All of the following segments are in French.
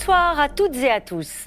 Bonsoir à toutes et à tous.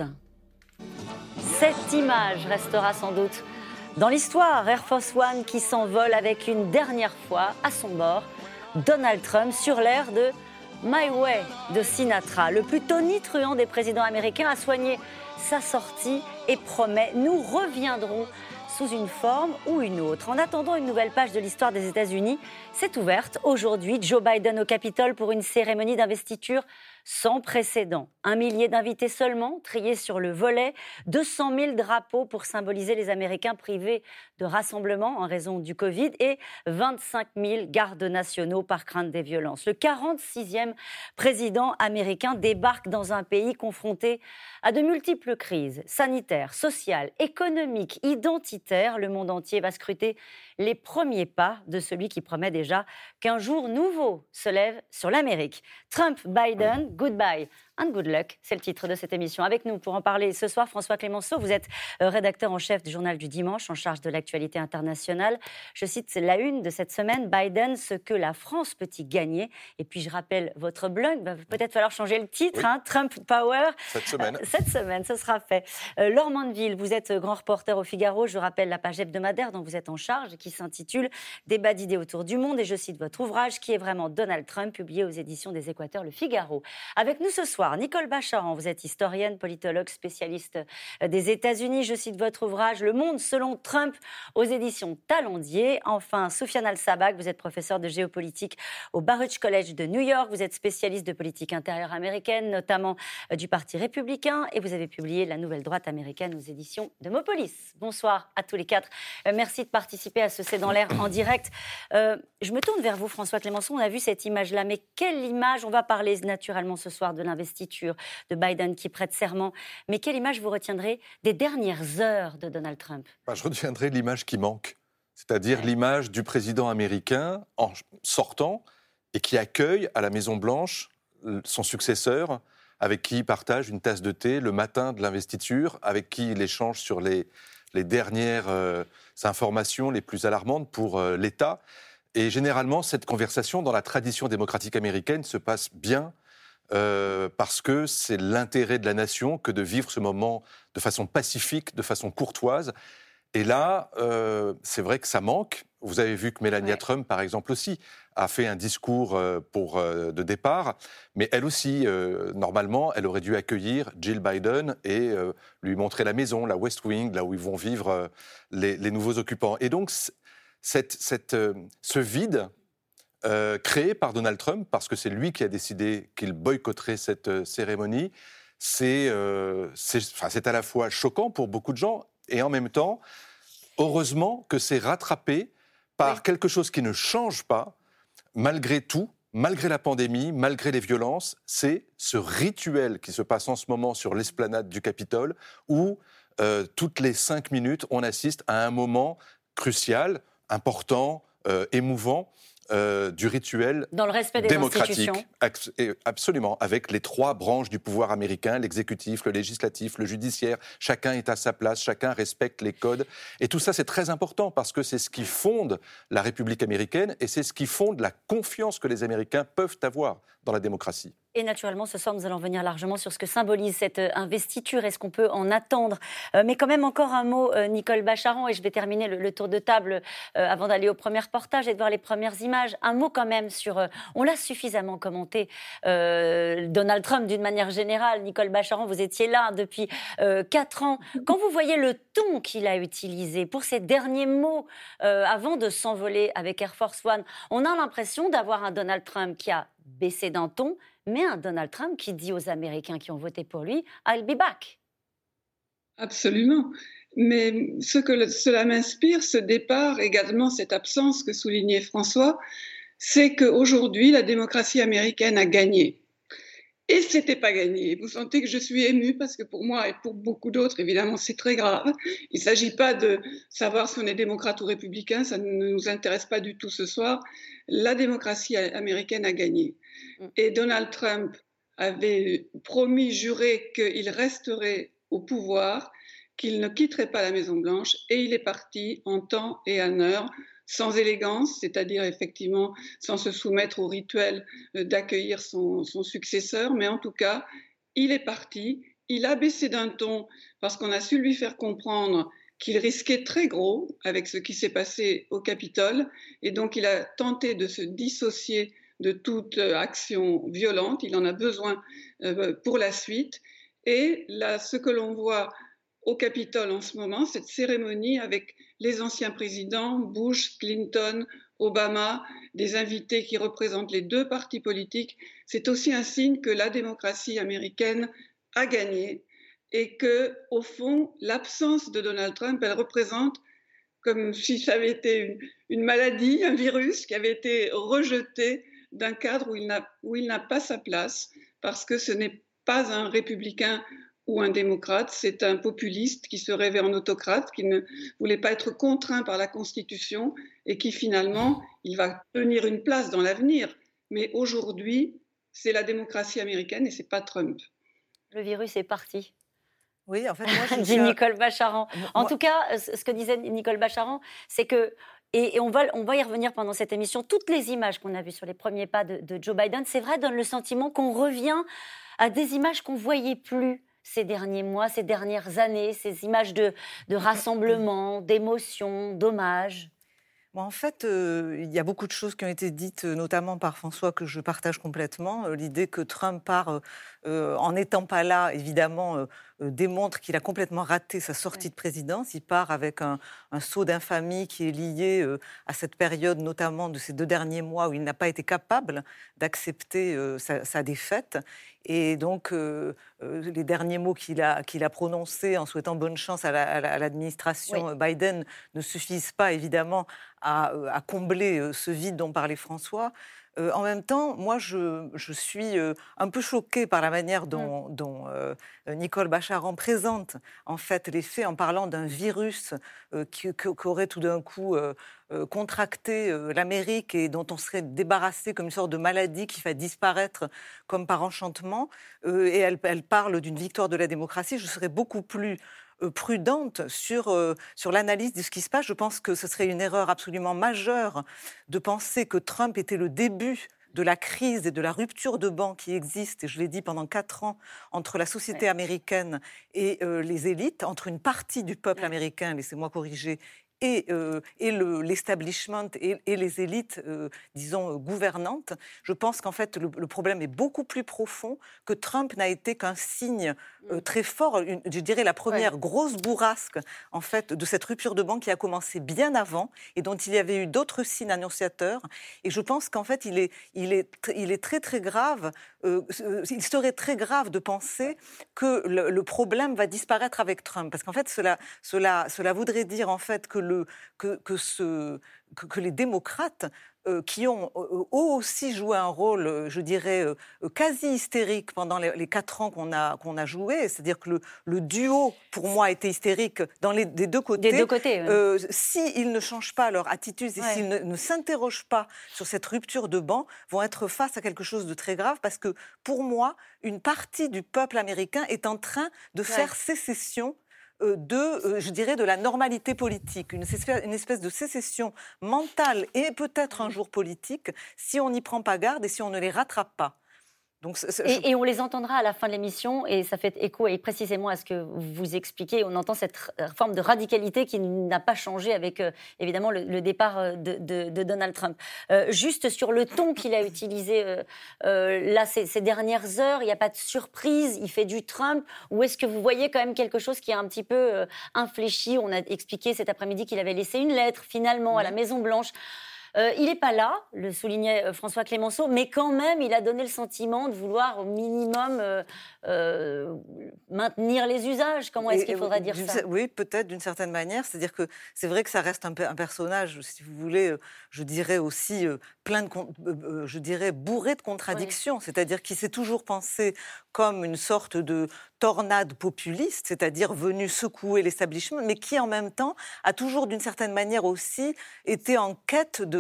Cette image restera sans doute dans l'histoire. Air Force One qui s'envole avec une dernière fois à son bord Donald Trump sur l'air de My Way de Sinatra. Le plus tonitruant des présidents américains a soigné sa sortie et promet: nous reviendrons sous une forme ou une autre. En attendant, une nouvelle page de l'histoire des États-Unis s'est ouverte aujourd'hui. Joe Biden au Capitole pour une cérémonie d'investiture sans précédent. 1 millier d'invités seulement, triés sur le volet, 200 000 drapeaux pour symboliser les Américains privés de rassemblement en raison du Covid et 25 000 gardes nationaux par crainte des violences. Le 46e président américain débarque dans un pays confronté à de multiples crises sanitaires, sociales, économiques, identitaires. Le monde entier va scruter les premiers pas de celui qui promet déjà qu'un jour nouveau se lève sur l'Amérique. Trump-Biden, goodbye and good luck, c'est le titre de cette émission. Avec nous pour en parler ce soir, François Clémenceau, vous êtes rédacteur en chef du Journal du Dimanche, en charge de l'actualité internationale. Je cite la une de cette semaine: Biden, ce que la France peut-y gagner. Et puis je rappelle votre blog, va peut-être falloir changer le titre, oui. Trump Power. Cette semaine, ce sera fait. Laure Mandeville, vous êtes grand reporter au Figaro. Je rappelle la page hebdomadaire dont vous êtes en charge, qui s'intitule Débat d'idées autour du monde. Et je cite votre ouvrage, Qui est vraiment Donald Trump, publié aux éditions des Équateurs, le Figaro. Avec nous ce soir, Nicole Bacharan, vous êtes historienne, politologue, spécialiste des États-Unis. Je cite votre ouvrage Le Monde selon Trump aux éditions Talendier. Enfin, Soufiane Al-Sabag, vous êtes professeur de géopolitique au Baruch College de New York. Vous êtes spécialiste de politique intérieure américaine, notamment du Parti républicain, et vous avez publié La Nouvelle Droite américaine aux éditions de Mopolis. Bonsoir à tous les quatre. Merci de participer à ce C'est dans l'air en direct. Je me tourne vers vous, François Clémenceau. On a vu cette image-là, mais quelle image? On va parler naturellement ce soir de l'investiture de Biden qui prête serment. Mais quelle image vous retiendrez des dernières heures de Donald Trump? Je retiendrai l'image qui manque, c'est-à-dire l'image du président américain en sortant et qui accueille à la Maison-Blanche son successeur, avec qui il partage une tasse de thé le matin de l'investiture, avec qui il échange sur les dernières informations les plus alarmantes pour l'État. Et généralement, cette conversation, dans la tradition démocratique américaine, se passe bien parce que c'est l'intérêt de la nation que de vivre ce moment de façon pacifique, de façon courtoise. Et là, c'est vrai que ça manque. Vous avez vu que Melania Trump, par exemple, aussi, a fait un discours de départ, mais elle aussi, normalement, elle aurait dû accueillir Jill Biden et lui montrer la maison, la West Wing, là où ils vont vivre les nouveaux occupants. Et donc, ce vide créé par Donald Trump, parce que c'est lui qui a décidé qu'il boycotterait cette cérémonie, c'est à la fois choquant pour beaucoup de gens, et en même temps, heureusement que c'est rattrapé par quelque chose qui ne change pas, malgré tout, malgré la pandémie, malgré les violences. C'est ce rituel qui se passe en ce moment sur l'esplanade du Capitole, où toutes les 5 minutes, on assiste à un moment crucial, important, émouvant, du rituel dans le respect des démocratique. Institutions. Absolument, avec les 3 branches du pouvoir américain, l'exécutif, le législatif, le judiciaire. Chacun est à sa place, chacun respecte les codes. Et tout ça, c'est très important parce que c'est ce qui fonde la République américaine et c'est ce qui fonde la confiance que les Américains peuvent avoir dans la démocratie. Et naturellement, ce soir, nous allons venir largement sur ce que symbolise cette investiture et ce qu'on peut en attendre. Mais quand même, encore un mot, Nicole Bacharan, et je vais terminer le tour de table avant d'aller au premier reportage et de voir les premières images. Un mot quand même sur, on l'a suffisamment commenté, Donald Trump d'une manière générale. Nicole Bacharan, vous étiez là depuis 4 ans. Quand vous voyez le ton qu'il a utilisé pour ses derniers mots avant de s'envoler avec Air Force One, on a l'impression d'avoir un Donald Trump qui a baissé d'un ton, mais un Donald Trump qui dit aux Américains qui ont voté pour lui « I'll be back ». Absolument. Mais cela m'inspire, ce départ, également cette absence que soulignait François, c'est qu'aujourd'hui, la démocratie américaine a gagné. Et ce n'était pas gagné. Vous sentez que je suis émue parce que pour moi et pour beaucoup d'autres, évidemment, c'est très grave. Il ne s'agit pas de savoir si on est démocrate ou républicain, ça ne nous intéresse pas du tout ce soir. La démocratie américaine a gagné. Et Donald Trump avait promis, juré qu'il resterait au pouvoir, qu'il ne quitterait pas la Maison-Blanche, et il est parti en temps et en heure, sans élégance, c'est-à-dire effectivement sans se soumettre au rituel d'accueillir son successeur, mais en tout cas, il est parti, il a baissé d'un ton parce qu'on a su lui faire comprendre qu'il risquait très gros avec ce qui s'est passé au Capitole, et donc il a tenté de se dissocier de toute action violente. Il en a besoin pour la suite. Et là, ce que l'on voit au Capitole en ce moment, cette cérémonie avec les anciens présidents, Bush, Clinton, Obama, des invités qui représentent les deux partis politiques, c'est aussi un signe que la démocratie américaine a gagné et que, au fond, l'absence de Donald Trump, elle représente comme si ça avait été une maladie, un virus qui avait été rejeté d'un cadre où il n'a pas sa place, parce que ce n'est pas un républicain ou un démocrate, c'est un populiste qui se rêvait en autocrate, qui ne voulait pas être contraint par la Constitution et qui finalement, il va tenir une place dans l'avenir. Mais aujourd'hui, c'est la démocratie américaine et c'est pas Trump. Le virus est parti. Oui, en fait, moi, je dit Nicole Bacharan. En tout cas, ce que disait Nicole Bacharan, c'est que, et on va y revenir pendant cette émission, toutes les images qu'on a vues sur les premiers pas de Joe Biden, c'est vrai, donnent le sentiment qu'on revient à des images qu'on ne voyait plus ces derniers mois, ces dernières années, ces images de rassemblement, d'émotion, d'hommage. Bon, en fait, il y a beaucoup de choses qui ont été dites, notamment par François, que je partage complètement. L'idée que Trump part, en n'étant pas là, évidemment, démontre qu'il a complètement raté sa sortie de présidence. Il part avec un sceau d'infamie qui est lié à cette période, notamment de ces 2 derniers mois, où il n'a pas été capable d'accepter sa défaite. Et donc, les derniers mots qu'il a prononcés en souhaitant bonne chance à l'administration Biden ne suffisent pas, évidemment, à combler ce vide dont parlait François. En même temps, moi, je suis un peu choquée par la manière dont Nicole Bacharan présente en fait les faits en parlant d'un virus qui aurait tout d'un coup contracté l'Amérique et dont on serait débarrassé comme une sorte de maladie qui va disparaître comme par enchantement. Et elle parle d'une victoire de la démocratie. Je serais beaucoup plus prudente sur l'analyse de ce qui se passe. Je pense que ce serait une erreur absolument majeure de penser que Trump était le début de la crise et de la rupture de banc qui existe, et je l'ai dit pendant 4 ans, entre la société américaine et les élites, entre une partie du peuple américain, laissez-moi corriger, et l'establishment et les élites, disons, gouvernantes. Je pense qu'en fait, le problème est beaucoup plus profond, que Trump n'a été qu'un signe très fort, je dirais la première grosse bourrasque, en fait, de cette rupture de banc qui a commencé bien avant et dont il y avait eu d'autres signes annonciateurs. Et je pense qu'en fait, il est très, très grave, il serait très grave de penser que le problème va disparaître avec Trump. Parce qu'en fait, cela voudrait dire, en fait, que les démocrates qui ont eux aussi joué un rôle, je dirais, quasi hystérique pendant les 4 ans qu'on a joué. C'est-à-dire que le duo, pour moi, était hystérique des deux côtés. Des deux côtés, oui. S'ils ne changent pas leur attitude et s'ils ne s'interrogent pas sur cette rupture de banc, vont être face à quelque chose de très grave, parce que, pour moi, une partie du peuple américain est en train de faire sécession je dirais, de la normalité politique, une espèce de sécession mentale et peut-être un jour politique, si on n'y prend pas garde et si on ne les rattrape pas. Donc, et on les entendra à la fin de l'émission, et ça fait écho et précisément à ce que vous expliquez. On entend cette forme de radicalité qui n'a pas changé avec, évidemment, le départ de Donald Trump. Juste sur le ton qu'il a utilisé là, ces dernières heures, il n'y a pas de surprise, il fait du Trump, ou est-ce que vous voyez quand même quelque chose qui est un petit peu infléchi? On a expliqué cet après-midi qu'il avait laissé une lettre, finalement, à la Maison-Blanche. Il n'est pas là, le soulignait François Clémenceau, mais quand même, il a donné le sentiment de vouloir au minimum maintenir les usages. Comment est-ce qu'il faudrait dire ça? Oui, peut-être d'une certaine manière. C'est-à-dire que c'est vrai que ça reste un personnage, si vous voulez, je dirais aussi je dirais bourré de contradictions. Oui. C'est-à-dire qu'il s'est toujours pensé comme une sorte de tornade populiste, c'est-à-dire venu secouer l'establishment, mais qui en même temps a toujours d'une certaine manière aussi été en quête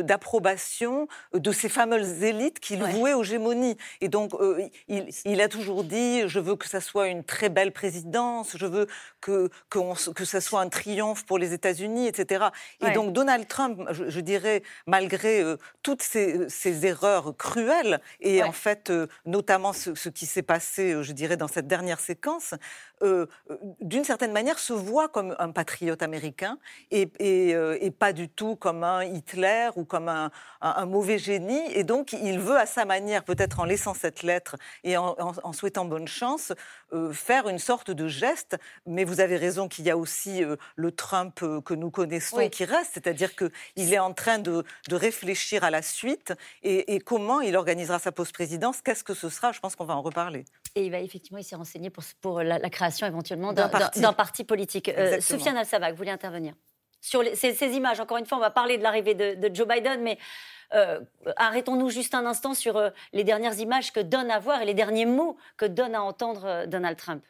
d'approbation de ces fameuses élites qu'il vouait aux gémonies. Et donc, il a toujours dit « je veux que ça soit une très belle présidence, je veux que ça soit un triomphe pour les États-Unis, etc. » Et donc, Donald Trump, je dirais, malgré toutes ces erreurs cruelles, et en fait, notamment ce qui s'est passé, je dirais, dans cette dernière séquence, d'une certaine manière, se voit comme un patriote américain et pas du tout comme un Hitler ou comme un mauvais génie. Et donc, il veut, à sa manière, peut-être en laissant cette lettre et en souhaitant bonne chance, faire une sorte de geste. Mais vous avez raison qu'il y a aussi le Trump que nous connaissons qui reste, c'est-à-dire qu'il est en train de réfléchir à la suite et comment il organisera sa post-présidence. Qu'est-ce que ce sera ? Je pense qu'on va en reparler. Et il s'est renseigné pour la création éventuellement d'un parti politique. Soufiane El-Sabah, vous voulez intervenir sur ces images. Encore une fois, on va parler de l'arrivée de Joe Biden, mais arrêtons-nous juste un instant sur les dernières images que donne à voir et les derniers mots que donne à entendre Donald Trump.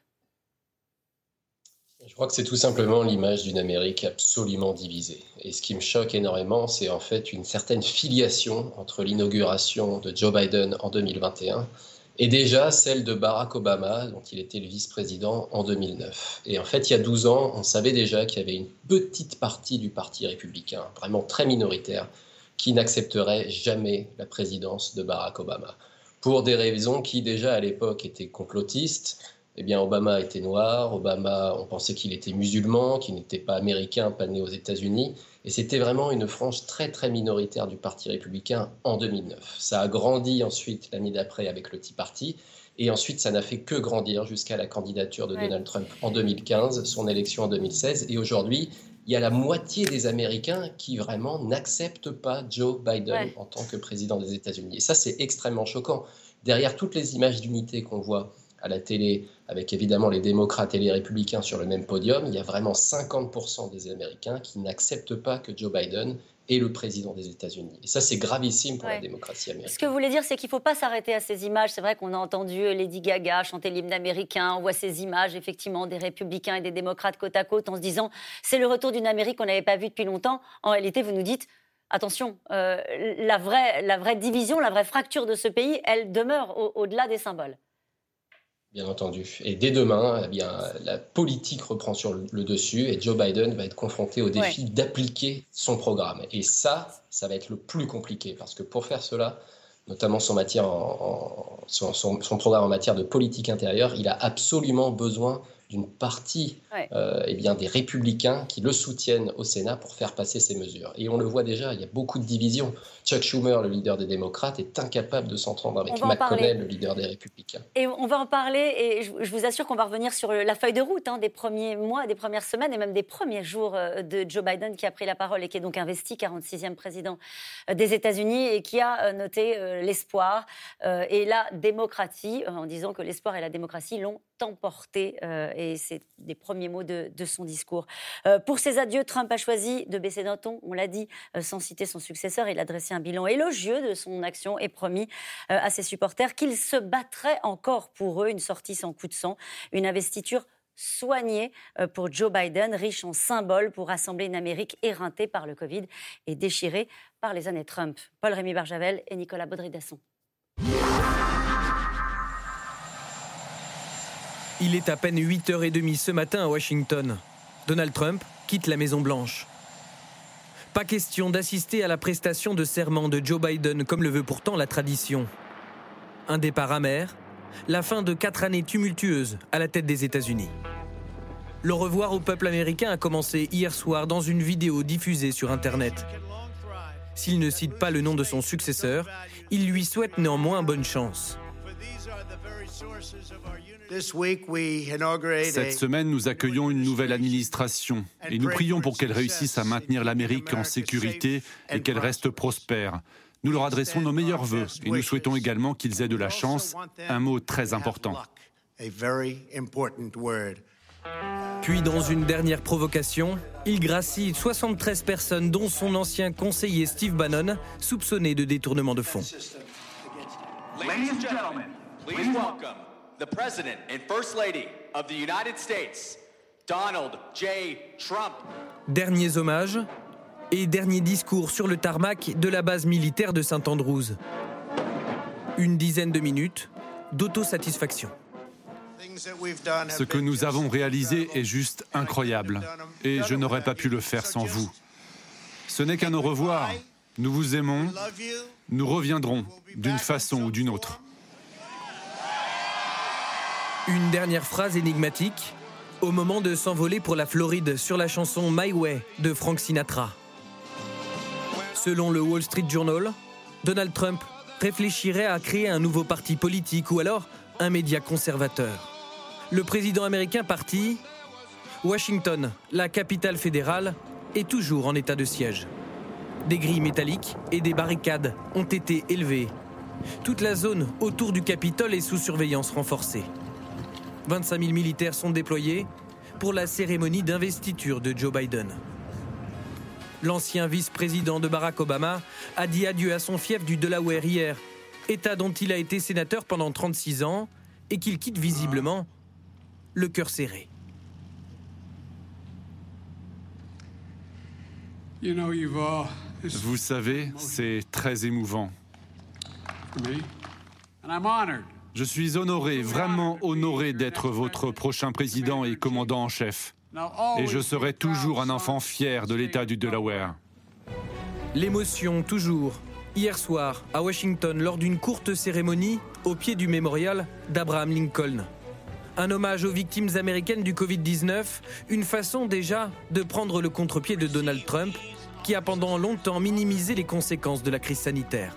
Je crois que c'est tout simplement l'image d'une Amérique absolument divisée. Et ce qui me choque énormément, c'est en fait une certaine filiation entre l'inauguration de Joe Biden en 2021 et déjà celle de Barack Obama, dont il était le vice-président en 2009. Et en fait, il y a 12 ans, on savait déjà qu'il y avait une petite partie du Parti républicain, vraiment très minoritaire, qui n'accepterait jamais la présidence de Barack Obama. Pour des raisons qui, déjà à l'époque, étaient complotistes. Eh bien, Obama était noir, Obama, on pensait qu'il était musulman, qu'il n'était pas américain, pas né aux États-Unis. Et c'était vraiment une frange très, très minoritaire du Parti républicain en 2009. Ça a grandi ensuite l'année d'après avec le Tea Party. Et ensuite, ça n'a fait que grandir jusqu'à la candidature de Donald Trump en 2015, son élection en 2016. Et aujourd'hui, il y a la moitié des Américains qui vraiment n'acceptent pas Joe Biden en tant que président des États-Unis. Et ça, c'est extrêmement choquant. Derrière toutes les images d'unité qu'on voit à la télé, avec évidemment les démocrates et les républicains sur le même podium, il y a vraiment 50% des Américains qui n'acceptent pas que Joe Biden est le président des États-Unis. Et ça, c'est gravissime pour la démocratie américaine. Ce que vous voulez dire, c'est qu'il ne faut pas s'arrêter à ces images. C'est vrai qu'on a entendu Lady Gaga chanter l'hymne américain. On voit ces images, effectivement, des républicains et des démocrates côte à côte en se disant « c'est le retour d'une Amérique qu'on n'avait pas vue depuis longtemps ». En réalité, vous nous dites « attention, la vraie division, la vraie fracture de ce pays, elle demeure au-delà des symboles ». Bien entendu. Et dès demain, eh bien, la politique reprend sur le dessus et Joe Biden va être confronté au défi d'appliquer son programme. Et ça va être le plus compliqué parce que pour faire cela, notamment son programme en matière de politique intérieure, il a absolument besoin d'une partie eh bien, des républicains qui le soutiennent au Sénat pour faire passer ces mesures. Et on le voit déjà, il y a beaucoup de divisions. Chuck Schumer, le leader des démocrates, est incapable de s'entendre avec McConnell, le leader des républicains. Et on va en parler, et je vous assure qu'on va revenir sur la feuille de route des premiers mois, des premières semaines et même des premiers jours de Joe Biden qui a pris la parole et qui est donc investi 46e président des États-Unis et qui a noté l'espoir et la démocratie en disant que l'espoir et la démocratie l'ont emporté et c'est des premiers mots de son discours. Pour ses adieux, Trump a choisi de baisser d'un ton, on l'a dit, sans citer son successeur. Il a dressé un bilan élogieux de son action et promis à ses supporters qu'il se battrait encore pour eux. Une sortie sans coup de sang, une investiture soignée pour Joe Biden, riche en symboles pour rassembler une Amérique éreintée par le Covid et déchirée par les années Trump. Paul-Rémy Barjavel et Nicolas Baudry-Dasson. Il est à peine 8h30 ce matin à Washington. Donald Trump quitte la Maison-Blanche. Pas question d'assister à la prestation de serment de Joe Biden comme le veut pourtant la tradition. Un départ amer, la fin de 4 années tumultueuses à la tête des États-Unis. Le revoir au peuple américain a commencé hier soir dans une vidéo diffusée sur Internet. S'il ne cite pas le nom de son successeur, il lui souhaite néanmoins bonne chance. Cette semaine, nous accueillons une nouvelle administration et nous prions pour qu'elle réussisse à maintenir l'Amérique en sécurité et qu'elle reste prospère. Nous leur adressons nos meilleurs vœux et nous souhaitons également qu'ils aient de la chance, un mot très important. Puis, dans une dernière provocation, il gracie 73 personnes, dont son ancien conseiller Steve Bannon, soupçonné de détournement de fonds. Ladies and gentlemen, please welcome the President and First Lady of the United States, Donald J. Trump. Derniers hommages, et dernier discours sur le tarmac de la base militaire de Saint-Andrews. Une dizaine de minutes d'autosatisfaction. Ce que nous avons réalisé est juste incroyable. Et je n'aurais pas pu le faire sans vous. Ce n'est qu'un au revoir. Nous vous aimons. Nous reviendrons d'une façon ou d'une autre. Une dernière phrase énigmatique au moment de s'envoler pour la Floride sur la chanson My Way de Frank Sinatra. Selon le Wall Street Journal, Donald Trump réfléchirait à créer un nouveau parti politique ou alors un média conservateur. Le président américain parti, Washington, la capitale fédérale, est toujours en état de siège. Des grilles métalliques et des barricades ont été élevées. Toute la zone autour du Capitole est sous surveillance renforcée. 25 000 militaires sont déployés pour la cérémonie d'investiture de Joe Biden. L'ancien vice-président de Barack Obama a dit adieu à son fief du Delaware hier, État dont il a été sénateur pendant 36 ans et qu'il quitte visiblement le cœur serré. Vous savez, c'est très émouvant. Je suis honoré, vraiment honoré d'être votre prochain président et commandant en chef. Et je serai toujours un enfant fier de l'État du Delaware. L'émotion toujours. Hier soir, à Washington, lors d'une courte cérémonie au pied du mémorial d'Abraham Lincoln. Un hommage aux victimes américaines du Covid-19, une façon déjà de prendre le contre-pied de Donald Trump, qui a pendant longtemps minimisé les conséquences de la crise sanitaire.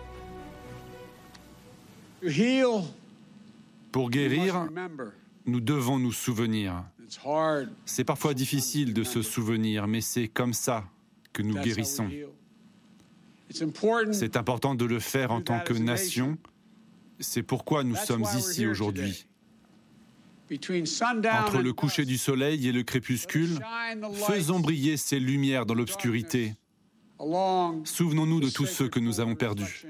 Pour guérir, nous devons nous souvenir. C'est parfois difficile de se souvenir, mais c'est comme ça que nous guérissons. C'est important de le faire en tant que nation. C'est pourquoi nous sommes ici aujourd'hui. Entre le coucher du soleil et le crépuscule, faisons briller ces lumières dans l'obscurité. Souvenons-nous de tous ceux que nous avons perdus.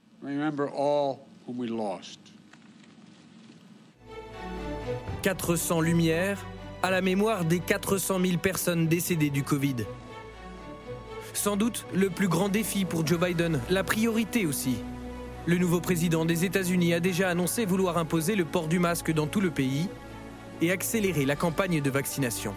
400 lumières à la mémoire des 400 000 personnes décédées du Covid. Sans doute le plus grand défi pour Joe Biden, la priorité aussi. Le nouveau président des États-Unis a déjà annoncé vouloir imposer le port du masque dans tout le pays et accélérer la campagne de vaccination.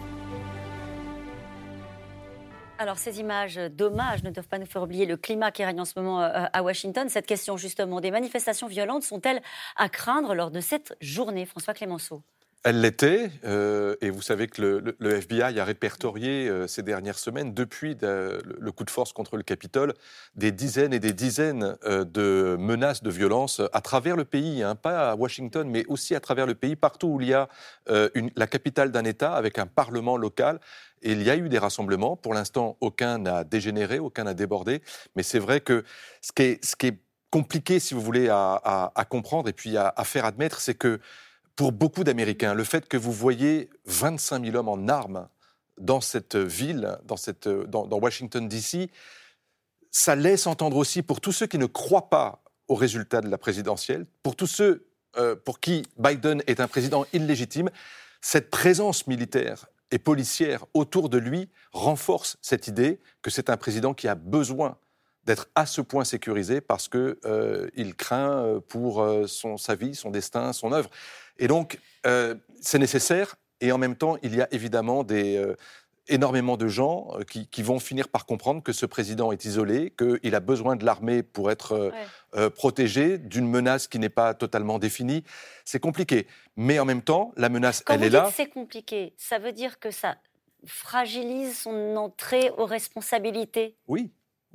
Alors, ces images d'hommage ne doivent pas nous faire oublier le climat qui règne en ce moment à Washington. Cette question, justement, des manifestations violentes sont-elles à craindre lors de cette journée, François Clémenceau? Elle l'était, et vous savez que le FBI a répertorié ces dernières semaines, depuis le coup de force contre le Capitole, des dizaines et des dizaines de menaces de violence à travers le pays, pas à Washington, mais aussi à travers le pays, partout où il y a la capitale d'un État avec un parlement local. Et il y a eu des rassemblements. Pour l'instant, aucun n'a dégénéré, aucun n'a débordé. Mais c'est vrai que ce qui est compliqué, si vous voulez, à comprendre et puis à faire admettre, c'est que pour beaucoup d'Américains, le fait que vous voyez 25 000 hommes en armes dans cette ville, dans Washington, D.C., ça laisse entendre aussi, pour tous ceux qui ne croient pas au résultat de la présidentielle, pour tous ceux pour qui Biden est un président illégitime, cette présence militaire et policière autour de lui renforce cette idée que c'est un président qui a besoin d'être à ce point sécurisé parce qu'il craint pour sa vie, son destin, son œuvre. Et donc, c'est nécessaire. Et en même temps, il y a évidemment énormément de gens qui vont finir par comprendre que ce président est isolé, qu'il a besoin de l'armée pour être protégé d'une menace qui n'est pas totalement définie. C'est compliqué. Mais en même temps, la menace, elle est là. Quand vous dites c'est compliqué, ça veut dire que ça fragilise son entrée aux responsabilités? Oui,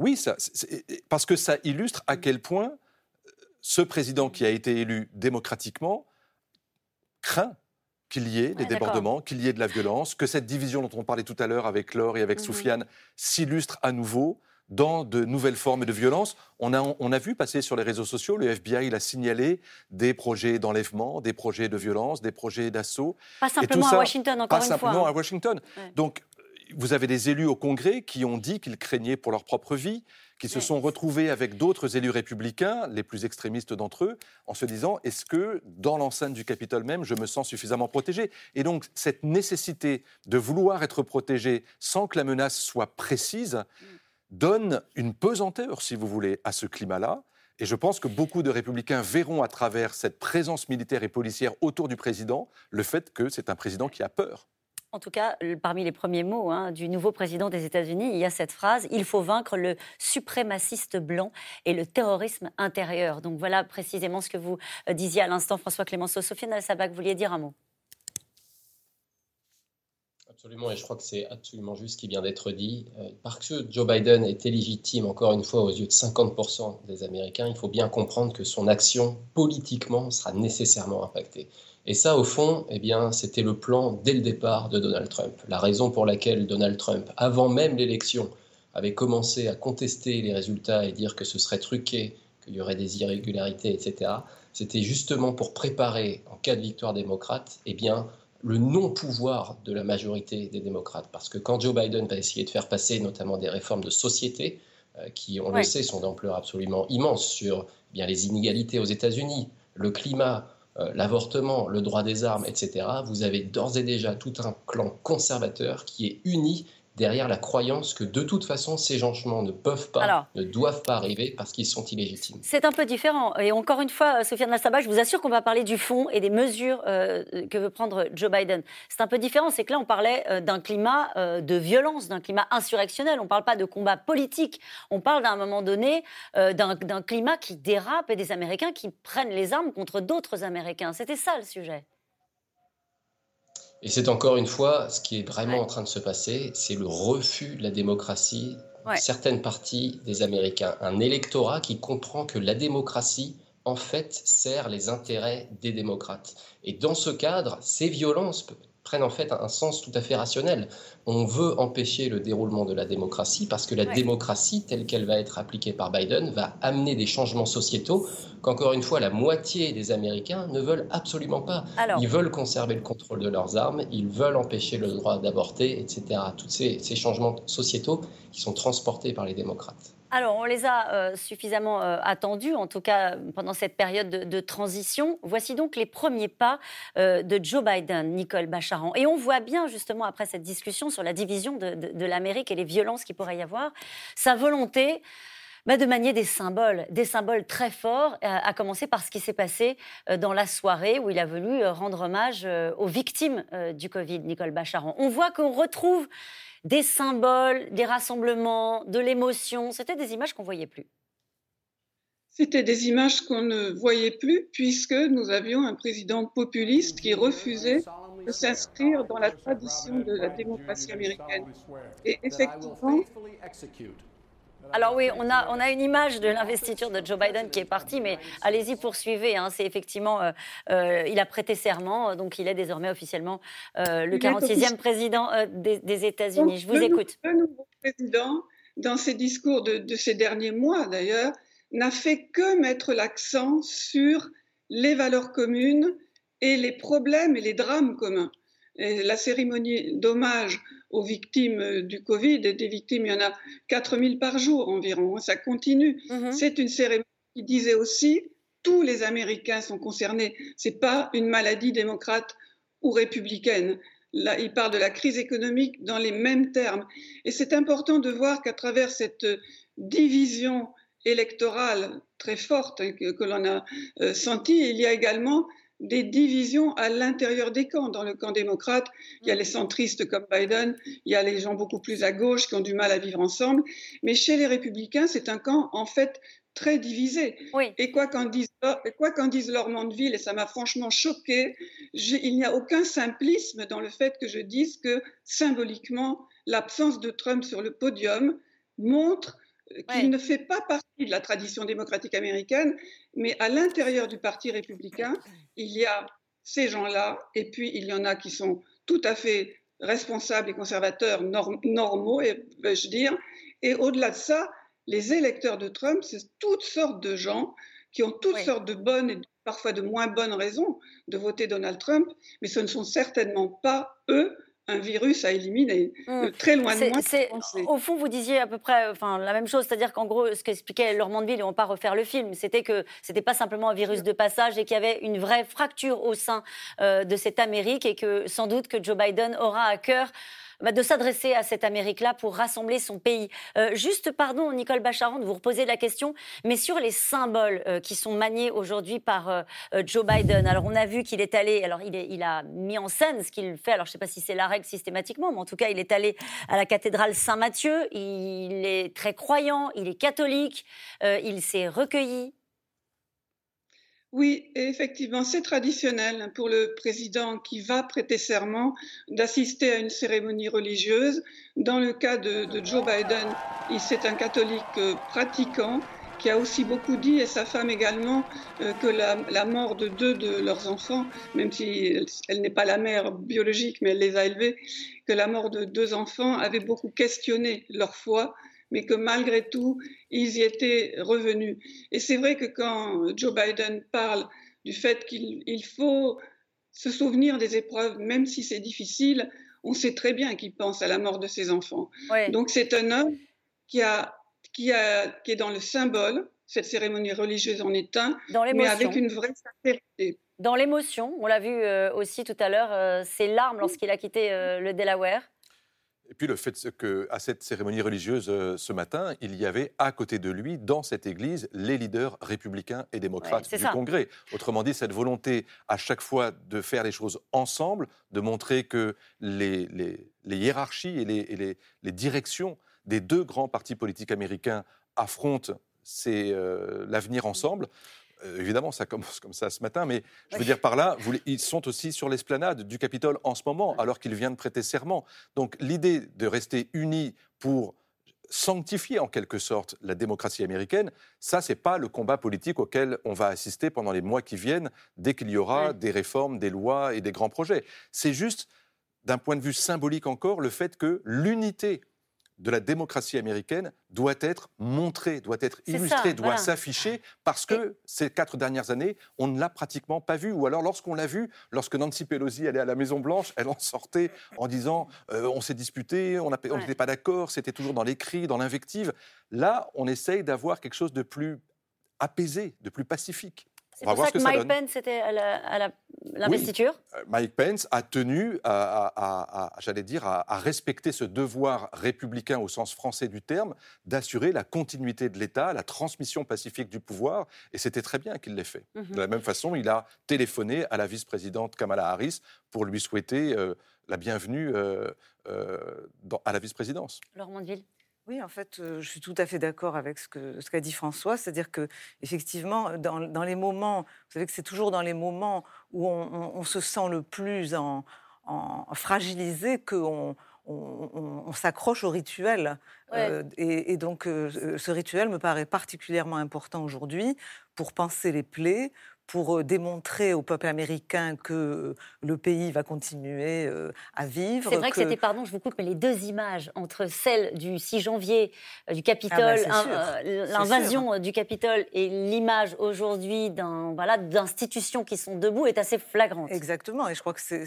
parce que ça illustre à quel point ce président qui a été élu démocratiquement craint qu'il y ait des débordements, qu'il y ait de la violence, que cette division dont on parlait tout à l'heure avec Laure et avec Soufiane s'illustre à nouveau dans de nouvelles formes de violence. On a vu passer sur les réseaux sociaux, le FBI il a signalé des projets d'enlèvement, des projets de violence, des projets d'assaut. Pas simplement à Washington, encore une fois. Pas simplement à Washington. Ouais. Donc, vous avez des élus au Congrès qui ont dit qu'ils craignaient pour leur propre vie, qui se sont retrouvés avec d'autres élus républicains, les plus extrémistes d'entre eux, en se disant « Est-ce que, dans l'enceinte du Capitole même, je me sens suffisamment protégé ?» Et donc, cette nécessité de vouloir être protégé sans que la menace soit précise, donne une pesanteur, si vous voulez, à ce climat-là. Et je pense que beaucoup de républicains verront à travers cette présence militaire et policière autour du président le fait que c'est un président qui a peur. En tout cas, parmi les premiers mots du nouveau président des États-Unis, il y a cette phrase « Il faut vaincre le suprémaciste blanc et le terrorisme intérieur ». Donc voilà précisément ce que vous disiez à l'instant, François Clémenceau. Sofiane El-Sabbagh, vous vouliez dire un mot? Absolument, et je crois que c'est absolument juste ce qui vient d'être dit. Parce que Joe Biden était légitime, encore une fois, aux yeux de 50% des Américains, il faut bien comprendre que son action, politiquement, sera nécessairement impactée. Et ça, au fond, eh bien, c'était le plan dès le départ de Donald Trump. La raison pour laquelle Donald Trump, avant même l'élection, avait commencé à contester les résultats et dire que ce serait truqué, qu'il y aurait des irrégularités, etc., c'était justement pour préparer, en cas de victoire démocrate, eh bien, le non-pouvoir de la majorité des démocrates. Parce que quand Joe Biden va essayer de faire passer notamment des réformes de société, qui, on le sait, sont d'ampleur absolument immense sur bien, les inégalités aux États-Unis, le climat, l'avortement, le droit des armes, etc., vous avez d'ores et déjà tout un clan conservateur qui est uni derrière la croyance que de toute façon, ces changements ne peuvent pas, ne doivent pas arriver parce qu'ils sont illégitimes. C'est un peu différent. Et encore une fois, Sofiane El-Sabbagh, je vous assure qu'on va parler du fond et des mesures que veut prendre Joe Biden. C'est un peu différent, c'est que là, on parlait d'un climat de violence, d'un climat insurrectionnel. On ne parle pas de combat politique. On parle, à un moment donné, d'un climat qui dérape et des Américains qui prennent les armes contre d'autres Américains. C'était ça, le sujet. Et c'est encore une fois ce qui est vraiment en train de se passer, c'est le refus de la démocratie de certaines parties des Américains. Un électorat qui comprend que la démocratie, en fait, sert les intérêts des démocrates. Et dans ce cadre, ces violences prennent en fait un sens tout à fait rationnel. On veut empêcher le déroulement de la démocratie parce que la démocratie, telle qu'elle va être appliquée par Biden, va amener des changements sociétaux qu'encore une fois, la moitié des Américains ne veulent absolument pas. Ils veulent conserver le contrôle de leurs armes, ils veulent empêcher le droit d'avorter, etc. Tous ces changements sociétaux qui sont transportés par les démocrates. Alors, on les a suffisamment attendus, en tout cas pendant cette période de transition. Voici donc les premiers pas de Joe Biden, Nicole Bacharan. Et on voit bien, justement, après cette discussion sur la division de l'Amérique et les violences qu'il pourrait y avoir, sa volonté de manier des symboles très forts, à commencer par ce qui s'est passé dans la soirée où il a voulu rendre hommage aux victimes du Covid, Nicole Bacharan. On voit qu'on retrouve des symboles, des rassemblements, de l'émotion. C'était des images qu'on ne voyait plus. C'était des images qu'on ne voyait plus puisque nous avions un président populiste qui refusait de s'inscrire dans la tradition de la démocratie américaine. Et effectivement... Alors oui, on a une image de l'investiture de Joe Biden qui est partie, mais allez-y, poursuivez. C'est effectivement, il a prêté serment, donc il est désormais officiellement le 46e président des États-Unis. Je vous écoute. Le nouveau président, dans ses discours de ces derniers mois d'ailleurs, n'a fait que mettre l'accent sur les valeurs communes et les problèmes et les drames communs. Et la cérémonie d'hommage aux victimes du Covid, et des victimes, il y en a 4000 par jour environ, ça continue. C'est une cérémonie qui disait aussi tous les Américains sont concernés. Ce n'est pas une maladie démocrate ou républicaine. Là, il parle de la crise économique dans les mêmes termes. Et c'est important de voir qu'à travers cette division électorale très forte que l'on a sentie, il y a également des divisions à l'intérieur des camps. Dans le camp démocrate, il y a les centristes comme Biden, il y a les gens beaucoup plus à gauche qui ont du mal à vivre ensemble. Mais chez les républicains, c'est un camp en fait très divisé. Et quoi qu'en dise Laure Mandeville, et ça m'a franchement choquée, il n'y a aucun simplisme dans le fait que je dise que symboliquement, l'absence de Trump sur le podium montre qu'il ne fait pas partie de la tradition démocratique américaine, mais à l'intérieur du Parti républicain, il y a ces gens-là, et puis il y en a qui sont tout à fait responsables et conservateurs normaux, vais-je dire, et au-delà de ça, les électeurs de Trump, c'est toutes sortes de gens qui ont toutes sortes de bonnes et parfois de moins bonnes raisons de voter Donald Trump, mais ce ne sont certainement pas eux un virus à éliminer, très loin de moi. Au fond, vous disiez à peu près la même chose, c'est-à-dire qu'en gros, ce qu'expliquait Laure Mandeville, et on ne va pas refaire le film, c'était que ce n'était pas simplement un virus de passage et qu'il y avait une vraie fracture au sein de cette Amérique et que sans doute que Joe Biden aura à cœur de s'adresser à cette Amérique-là pour rassembler son pays. Juste, pardon, Nicole Bacharan, de vous reposer la question, mais sur les symboles qui sont maniés aujourd'hui par Joe Biden. Alors, on a vu qu'il est allé, alors il a mis en scène ce qu'il fait, alors je ne sais pas si c'est la règle systématiquement, mais en tout cas, il est allé à la cathédrale Saint-Matthieu, il est très croyant, il est catholique, il s'est recueilli. Oui, et effectivement, c'est traditionnel pour le président qui va prêter serment d'assister à une cérémonie religieuse. Dans le cas de Joe Biden, c'est un catholique pratiquant qui a aussi beaucoup dit, et sa femme également, que la mort de 2 de leurs enfants, même si elle n'est pas la mère biologique, mais elle les a élevés, que la mort de 2 enfants avait beaucoup questionné leur foi, mais que malgré tout, ils y étaient revenus. Et c'est vrai que quand Joe Biden parle du fait qu'il faut se souvenir des épreuves, même si c'est difficile, on sait très bien qu'il pense à la mort de ses enfants. Ouais. Donc c'est un homme qui est dans le symbole, cette cérémonie religieuse en est un, mais avec une vraie sincérité. Dans l'émotion, on l'a vu aussi tout à l'heure, ses larmes lorsqu'il a quitté le Delaware. Et puis le fait qu'à cette cérémonie religieuse ce matin, il y avait à côté de lui, dans cette église, les leaders républicains et démocrates du Congrès. Autrement dit, cette volonté à chaque fois de faire les choses ensemble, de montrer que les hiérarchies et les directions des 2 grands partis politiques américains affrontent l'avenir ensemble. Évidemment, ça commence comme ça ce matin, mais je veux dire par là, ils sont aussi sur l'esplanade du Capitole en ce moment, alors qu'il vient de prêter serment. Donc l'idée de rester unis pour sanctifier en quelque sorte la démocratie américaine, ça, c'est pas le combat politique auquel on va assister pendant les mois qui viennent, dès qu'il y aura des réformes, des lois et des grands projets. C'est juste, d'un point de vue symbolique encore, le fait que l'unité de la démocratie américaine doit être montrée, doit être illustrée, doit s'afficher, parce que ces 4 dernières années, on ne l'a pratiquement pas vu. Ou alors, lorsqu'on l'a vu, lorsque Nancy Pelosi allait à la Maison-Blanche, elle en sortait en disant on s'est disputé, on n'était pas d'accord, c'était toujours dans les cris, dans l'invective. Là, on essaye d'avoir quelque chose de plus apaisé, de plus pacifique. C'est pour ça que Mike Pence était à l'investiture. Oui, Mike Pence a tenu à respecter ce devoir républicain au sens français du terme, d'assurer la continuité de l'État, la transmission pacifique du pouvoir, et c'était très bien qu'il l'ait fait. De la même façon, il a téléphoné à la vice-présidente Kamala Harris pour lui souhaiter la bienvenue à la vice-présidence. Laure Mondeville. Oui, en fait, je suis tout à fait d'accord avec ce qu'a dit François, c'est-à-dire que effectivement, dans les moments, vous savez que c'est toujours dans les moments où on se sent le plus fragilisé qu'on s'accroche au rituel. Et donc, ce rituel me paraît particulièrement important aujourd'hui pour panser les plaies, pour démontrer au peuple américain que le pays va continuer à vivre. C'est vrai que c'était, pardon, je vous coupe, mais les 2 images entre celle du 6 janvier du Capitole, l'invasion du Capitole, et l'image aujourd'hui d'institutions qui sont debout est assez flagrante. Exactement, et je crois que c'est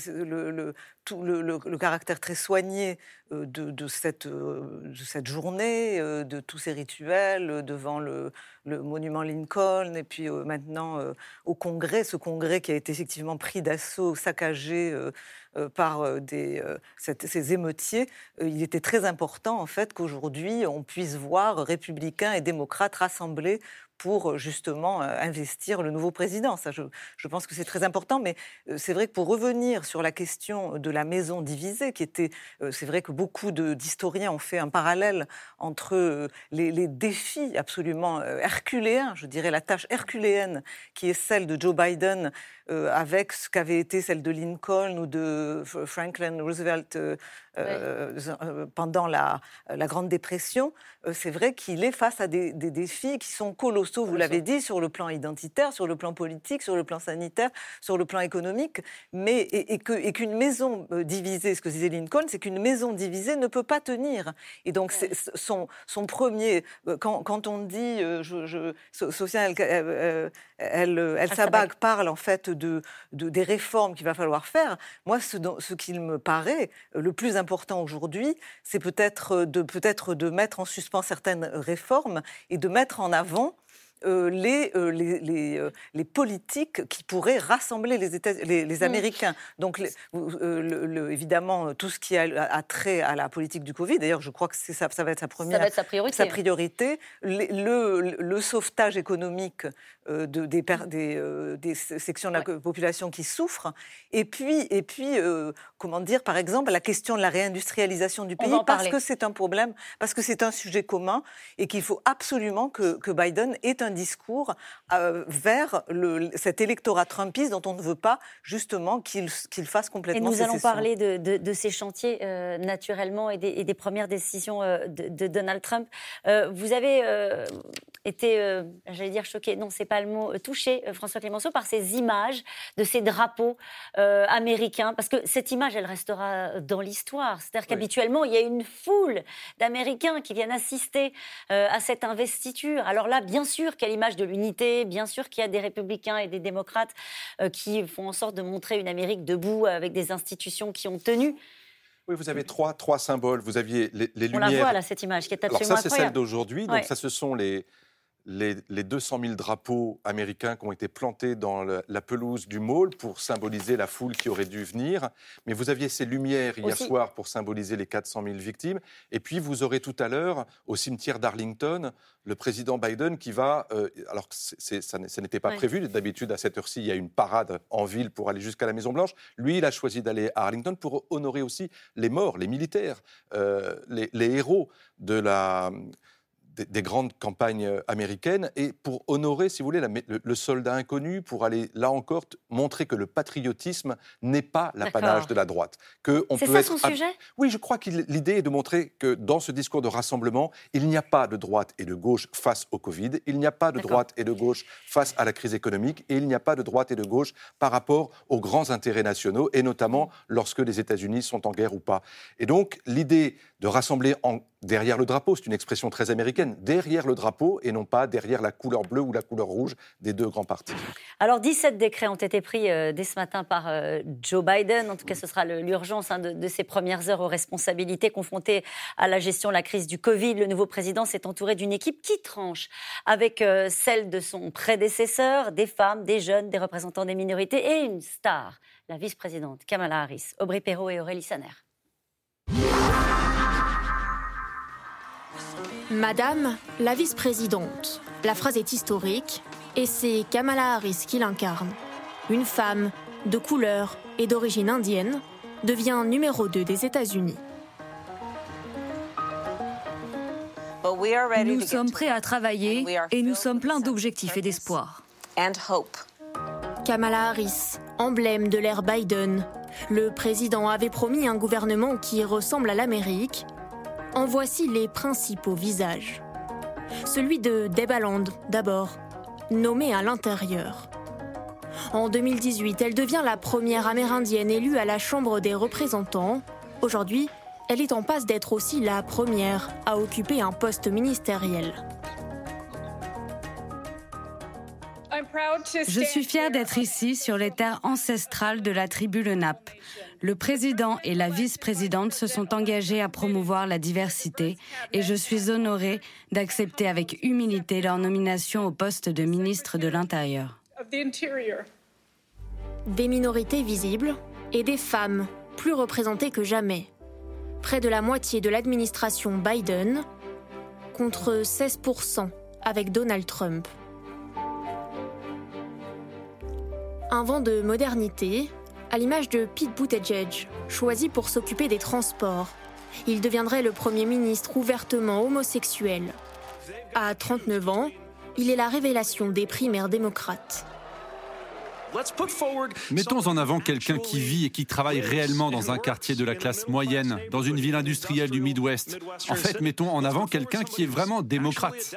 le caractère très soigné de cette journée, de tous ces rituels devant le monument Lincoln, et puis maintenant au Congrès, ce Congrès qui a été effectivement pris d'assaut, saccagé par ces émeutiers. Il était très important en fait qu'aujourd'hui on puisse voir républicains et démocrates rassemblés pour justement investir le nouveau président. Ça, je pense que c'est très important, mais c'est vrai que pour revenir sur la question de la maison divisée, qui était, c'est vrai que beaucoup d'historiens ont fait un parallèle entre les défis absolument herculéens, je dirais la tâche herculéenne qui est celle de Joe Biden avec ce qu'avait été celle de Lincoln ou de Franklin Roosevelt pendant la Grande Dépression. C'est vrai qu'il est face à des défis qui sont colossaux, vous l'avez dit, sur le plan identitaire, sur le plan politique, sur le plan sanitaire, sur le plan économique, mais qu'une maison divisée, ce que disait Lincoln, c'est qu'une maison divisée ne peut pas tenir. Et donc c'est son premier, quand on dit, Sophia El-Sabag parle en fait des réformes qu'il va falloir faire, moi ce qu'il me paraît le plus important aujourd'hui, c'est peut-être de mettre en suspens certaines réformes et de mettre en avant les politiques qui pourraient rassembler les Américains. Donc, évidemment, tout ce qui a trait à la politique du Covid, d'ailleurs, je crois que ça va être sa priorité. Le sauvetage économique des sections de la population qui souffrent. Et puis comment dire, par exemple, la question de la réindustrialisation du pays, parce que c'est un problème, parce que c'est un sujet commun et qu'il faut absolument que Biden ait un discours vers cet électorat trumpiste dont on ne veut pas justement qu'il fasse complètement sécession. Et nous allons parler de ces chantiers naturellement et des premières décisions de Donald Trump. Vous avez été, j'allais dire choqué, non c'est pas le mot, touché, François Clémenceau, par ces images de ces drapeaux américains, parce que cette image elle restera dans l'histoire, c'est-à-dire qu'habituellement il y a une foule d'Américains qui viennent assister à cette investiture. Alors là, bien sûr qu'il y a l'image de l'unité, bien sûr qu'il y a des républicains et des démocrates qui font en sorte de montrer une Amérique debout avec des institutions qui ont tenu. Oui, vous avez trois symboles. Vous aviez les lumières. On la voit là, cette image qui est absolument incroyable. Alors ça, c'est celle d'aujourd'hui. Donc ça, ce sont les 200 000 drapeaux américains qui ont été plantés dans la pelouse du Mall pour symboliser la foule qui aurait dû venir. Mais vous aviez ces lumières hier soir pour symboliser les 400 000 victimes. Et puis, vous aurez tout à l'heure, au cimetière d'Arlington, le président Biden qui va... alors, ça n'était pas prévu. D'habitude, à cette heure-ci, il y a une parade en ville pour aller jusqu'à la Maison-Blanche. Lui, il a choisi d'aller à Arlington pour honorer aussi les morts, les militaires, les héros des grandes campagnes américaines, et pour honorer, si vous voulez, le soldat inconnu, pour aller, là encore, montrer que le patriotisme n'est pas l'apanage de la droite. C'est ça son sujet ? Oui, je crois que l'idée est de montrer que dans ce discours de rassemblement, il n'y a pas de droite et de gauche face au Covid, il n'y a pas de droite et de gauche face à la crise économique, et il n'y a pas de droite et de gauche par rapport aux grands intérêts nationaux, et notamment lorsque les États-Unis sont en guerre ou pas. Et donc, l'idée de rassembler derrière le drapeau, c'est une expression très américaine, derrière le drapeau et non pas derrière la couleur bleue ou la couleur rouge des deux grands partis. Alors 17 décrets ont été pris dès ce matin par Joe Biden. En tout cas, ce sera l'urgence de ses premières heures aux responsabilités confrontées à la gestion de la crise du Covid. Le nouveau président s'est entouré d'une équipe qui tranche avec celle de son prédécesseur, des femmes, des jeunes, des représentants des minorités et une star, la vice-présidente Kamala Harris. Aubry Perrault et Aurélie Saner. Madame la vice-présidente. La phrase est historique et c'est Kamala Harris qui l'incarne. Une femme de couleur et d'origine indienne devient numéro 2 des États-Unis. Nous sommes prêts à travailler et nous sommes pleins d'objectifs et d'espoir. Kamala Harris, emblème de l'ère Biden. Le président avait promis un gouvernement qui ressemble à l'Amérique. En voici les principaux visages. Celui de Deb Haaland, d'abord, nommée à l'intérieur. En 2018, elle devient la première amérindienne élue à la Chambre des représentants. Aujourd'hui, elle est en passe d'être aussi la première à occuper un poste ministériel. Je suis fière d'être ici sur les terres ancestrales de la tribu Lenape. Le président et la vice-présidente se sont engagés à promouvoir la diversité et je suis honorée d'accepter avec humilité leur nomination au poste de ministre de l'Intérieur. Des minorités visibles et des femmes plus représentées que jamais. Près de la moitié de l'administration Biden contre 16% avec Donald Trump. Un vent de modernité, à l'image de Pete Buttigieg, choisi pour s'occuper des transports. Il deviendrait le Premier ministre ouvertement homosexuel. À 39 ans, il est la révélation des primaires démocrates. Mettons en avant quelqu'un qui vit et qui travaille réellement dans un quartier de la classe moyenne, dans une ville industrielle du Midwest. En fait, mettons en avant quelqu'un qui est vraiment démocrate.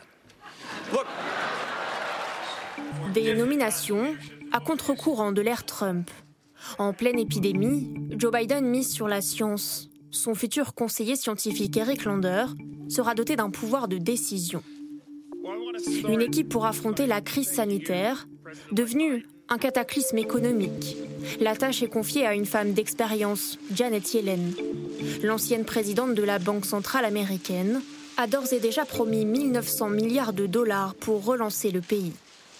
Des nominations à contre-courant de l'ère Trump. En pleine épidémie, Joe Biden mise sur la science. Son futur conseiller scientifique Eric Lander sera doté d'un pouvoir de décision. Une équipe pour affronter la crise sanitaire, devenue un cataclysme économique. La tâche est confiée à une femme d'expérience, Janet Yellen. L'ancienne présidente de la Banque centrale américaine a d'ores et déjà promis 1 900 milliards de dollars pour relancer le pays.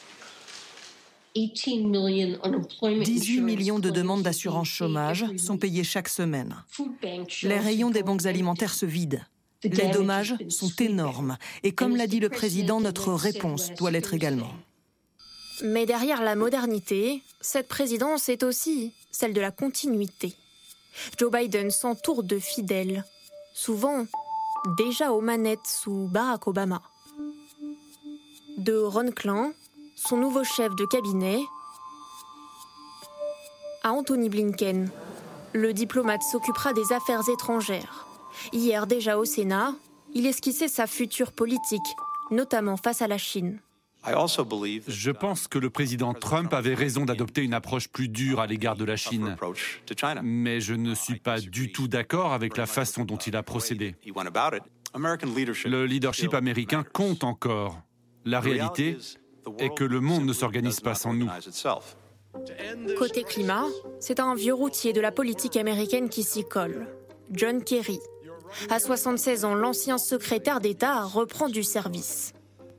18 millions de demandes d'assurance chômage sont payées chaque semaine. Les rayons des banques alimentaires se vident. Les dommages sont énormes. Et comme l'a dit le président, notre réponse doit l'être également. Mais derrière la modernité, cette présidence est aussi celle de la continuité. Joe Biden s'entoure de fidèles, souvent déjà aux manettes sous Barack Obama. De Ron Klain, son nouveau chef de cabinet, à Anthony Blinken, le diplomate s'occupera des affaires étrangères. Hier déjà au Sénat, il esquissait sa future politique, notamment face à la Chine. Je pense que le président Trump avait raison d'adopter une approche plus dure à l'égard de la Chine. Mais je ne suis pas du tout d'accord avec la façon dont il a procédé. Le leadership américain compte encore. La réalité est que le monde ne s'organise pas sans nous. Côté climat, c'est un vieux routier de la politique américaine qui s'y colle, John Kerry. À 76 ans, l'ancien secrétaire d'État reprend du service.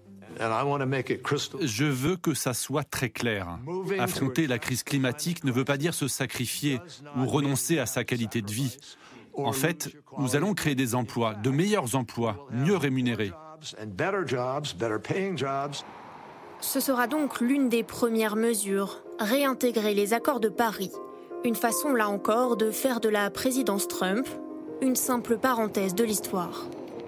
Je veux que ça soit très clair. Affronter la crise climatique ne veut pas dire se sacrifier ou renoncer à sa qualité de vie. En fait, nous allons créer des emplois, de meilleurs emplois, mieux rémunérés. Ce sera donc l'une des premières mesures, réintégrer les accords de Paris. Une façon, là encore, de faire de la présidence Trump une simple parenthèse de l'histoire.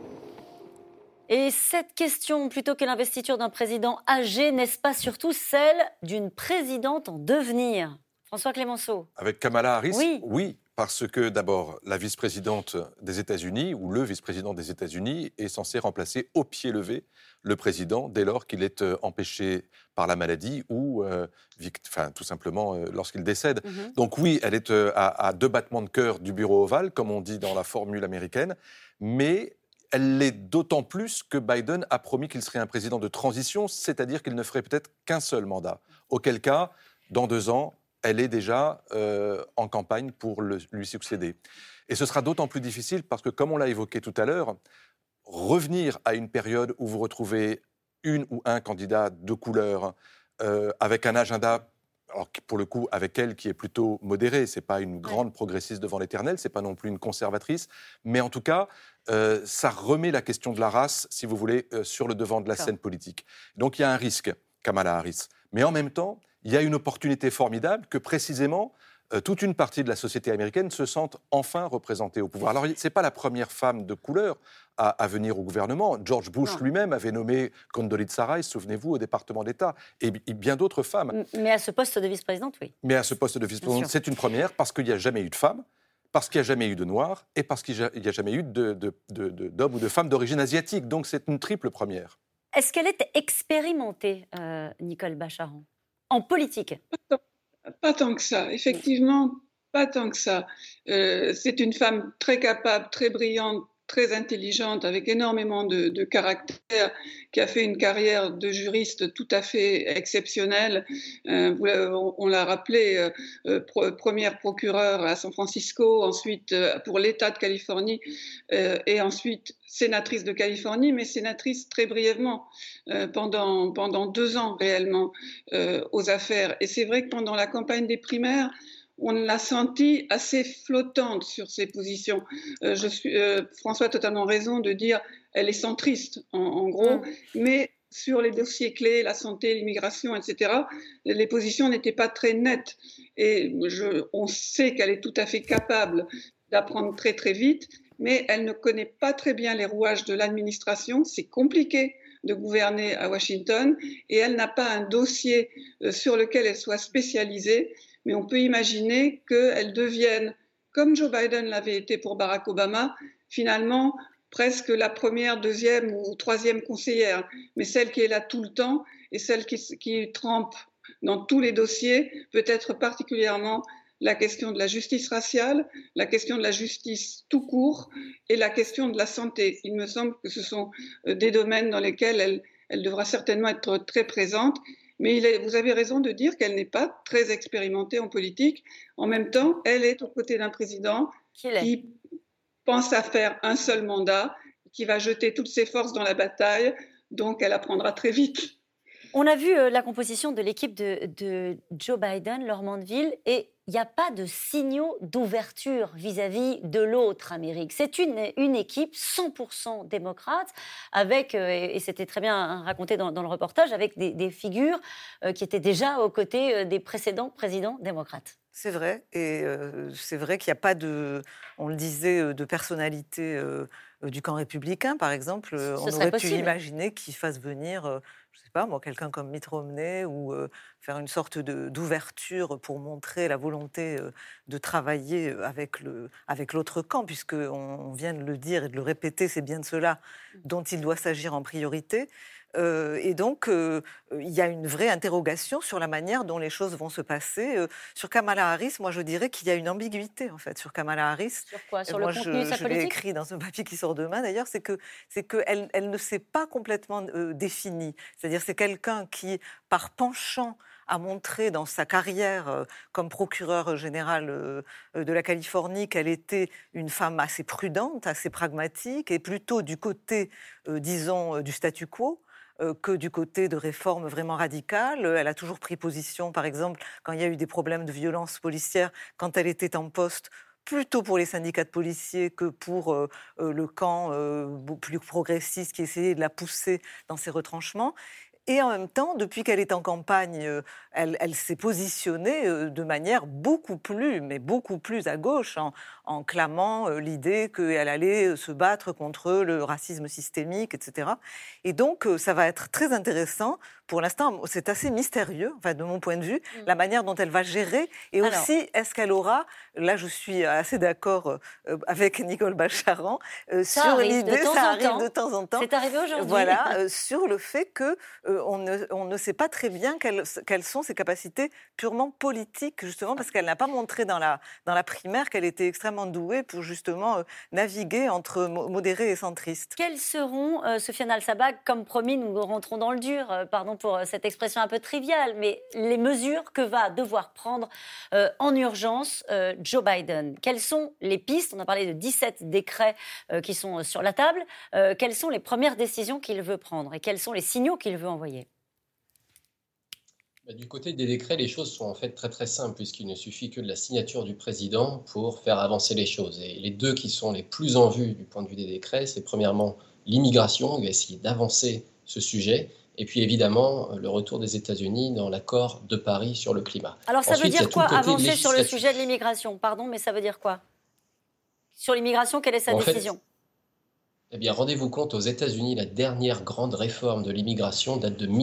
Et cette question, plutôt que l'investiture d'un président âgé, n'est-ce pas surtout celle d'une présidente en devenir ? François Clémenceau. Avec Kamala Harris ? Oui. Parce que d'abord, la vice-présidente des États-Unis, ou le vice-président des États-Unis, est censé remplacer au pied levé le président dès lors qu'il est empêché par la maladie ou tout simplement lorsqu'il décède. Donc oui, elle est à 2 battements de cœur du bureau ovale, comme on dit dans la formule américaine, mais elle l'est d'autant plus que Biden a promis qu'il serait un président de transition, c'est-à-dire qu'il ne ferait peut-être qu'un seul mandat. Auquel cas, dans 2 ans, elle est déjà en campagne pour lui succéder. Et ce sera d'autant plus difficile parce que, comme on l'a évoqué tout à l'heure, revenir à une période où vous retrouvez une ou un candidat de couleur avec un agenda, alors pour le coup avec elle qui est plutôt modéré, c'est pas une grande progressiste devant l'éternel, c'est pas non plus une conservatrice, mais en tout cas ça remet la question de la race, si vous voulez, sur le devant de la scène politique. Donc il y a un risque, Kamala Harris, mais en même temps il y a une opportunité formidable que précisément toute une partie de la société américaine se sente enfin représentée au pouvoir. Alors, ce n'est pas la première femme de couleur à venir au gouvernement. George Bush lui-même avait nommé Condoleezza Rice, souvenez-vous, au département d'État, et bien d'autres femmes. Mais à ce poste de vice-présidente, oui. Mais à ce poste de vice-présidente, c'est une première parce qu'il n'y a jamais eu de femme, parce qu'il n'y a jamais eu de noirs et parce qu'il n'y a jamais eu d'hommes ou de femmes d'origine asiatique. Donc, c'est une triple première. Est-ce qu'elle est expérimentée, Nicole Bacharan, en politique ? Pas tant que ça, effectivement, pas tant que ça. C'est une femme très capable, très brillante, très intelligente, avec énormément de caractère, qui a fait une carrière de juriste tout à fait exceptionnelle. On l'a rappelé, première procureure à San Francisco, ensuite pour l'État de Californie, et ensuite sénatrice de Californie, mais sénatrice très brièvement, pendant 2 ans réellement, aux affaires. Et c'est vrai que pendant la campagne des primaires, on l'a sentie assez flottante sur ses positions. François a totalement raison de dire qu'elle est centriste, en gros, mais sur les dossiers clés, la santé, l'immigration, etc., les positions n'étaient pas très nettes. Et on sait qu'elle est tout à fait capable d'apprendre très très vite, mais elle ne connaît pas très bien les rouages de l'administration. C'est compliqué de gouverner à Washington, et elle n'a pas un dossier sur lequel elle soit spécialisée. Mais on peut imaginer qu'elle devienne, comme Joe Biden l'avait été pour Barack Obama, finalement presque la première, 2e ou 3e conseillère, mais celle qui est là tout le temps et celle qui trempe dans tous les dossiers, peut-être particulièrement la question de la justice raciale, la question de la justice tout court et la question de la santé. Il me semble que ce sont des domaines dans lesquels elle devra certainement être très présente. Mais vous avez raison de dire qu'elle n'est pas très expérimentée en politique. En même temps, elle est aux côtés d'un président qui pense à faire un seul mandat, qui va jeter toutes ses forces dans la bataille, donc elle apprendra très vite. On a vu la composition de l'équipe de Joe Biden, Laure Mandeville, et il n'y a pas de signaux d'ouverture vis-à-vis de l'autre Amérique. C'est une équipe 100% démocrate, avec, et c'était très bien raconté dans le reportage, avec des figures qui étaient déjà aux côtés des précédents présidents démocrates. C'est vrai, et c'est vrai qu'il n'y a pas on le disait, de personnalité du camp républicain, par exemple. On aurait pu imaginer qu'il fasse venir, je ne sais pas moi, quelqu'un comme Mitt Romney, ou faire une sorte d'ouverture pour montrer la volonté de travailler avec l'autre camp, puisqu'on vient de le dire et de le répéter, c'est bien de cela dont il doit s'agir en priorité. Et donc, il y a une vraie interrogation sur la manière dont les choses vont se passer. Sur Kamala Harris, moi, je dirais qu'il y a une ambiguïté, en fait, sur Kamala Harris. Sur quoi ? Sur le contenu de sa politique ? Je l'ai écrit dans un papier qui sort demain, d'ailleurs, c'est qu'elle ne s'est pas complètement définie. C'est-à-dire, c'est quelqu'un qui, par penchant, a montré dans sa carrière comme procureure générale de la Californie qu'elle était une femme assez prudente, assez pragmatique, et plutôt du côté, disons, du statu quo, que du côté de réformes vraiment radicales. Elle a toujours pris position, par exemple, quand il y a eu des problèmes de violence policière, quand elle était en poste, plutôt pour les syndicats de policiers que pour le camp plus progressiste qui essayait de la pousser dans ses retranchements. Et en même temps, depuis qu'elle est en campagne, elle s'est positionnée de manière beaucoup plus à gauche, en clamant l'idée qu'elle allait se battre contre le racisme systémique, etc. Et donc, ça va être très intéressant. Pour l'instant, c'est assez mystérieux, enfin, de mon point de vue, la manière dont elle va gérer. Et aussi, est-ce qu'elle aura, là je suis assez d'accord avec Nicole Bacharan, sur l'idée, ça arrive de temps en temps. C'est arrivé aujourd'hui. Voilà, sur le fait que on ne sait pas très bien quelles sont ses capacités purement politiques, justement, parce qu'elle n'a pas montré dans la primaire qu'elle était extrêmement douée pour justement naviguer entre modérés et centristes. Quels seront, Soufiane Al-Sabah, comme promis, nous rentrons dans le dur, pardon pour cette expression un peu triviale, mais les mesures que va devoir prendre en urgence Joe Biden. Quelles sont les pistes ? On a parlé de 17 décrets qui sont sur la table. Quelles sont les premières décisions qu'il veut prendre et quels sont les signaux qu'il veut envoyer ? Du côté des décrets, les choses sont en fait très très simples, puisqu'il ne suffit que de la signature du président pour faire avancer les choses. Et les deux qui sont les plus en vue du point de vue des décrets, c'est premièrement l'immigration, il va essayer d'avancer ce sujet, et puis évidemment le retour des États-Unis dans l'accord de Paris sur le climat. Alors ça veut dire quoi, avancer sur le sujet de l'immigration ? Pardon, mais ça veut dire quoi ? Sur l'immigration, quelle est sa décision ? Eh bien, rendez-vous compte, aux États-Unis, la dernière grande réforme de l'immigration date de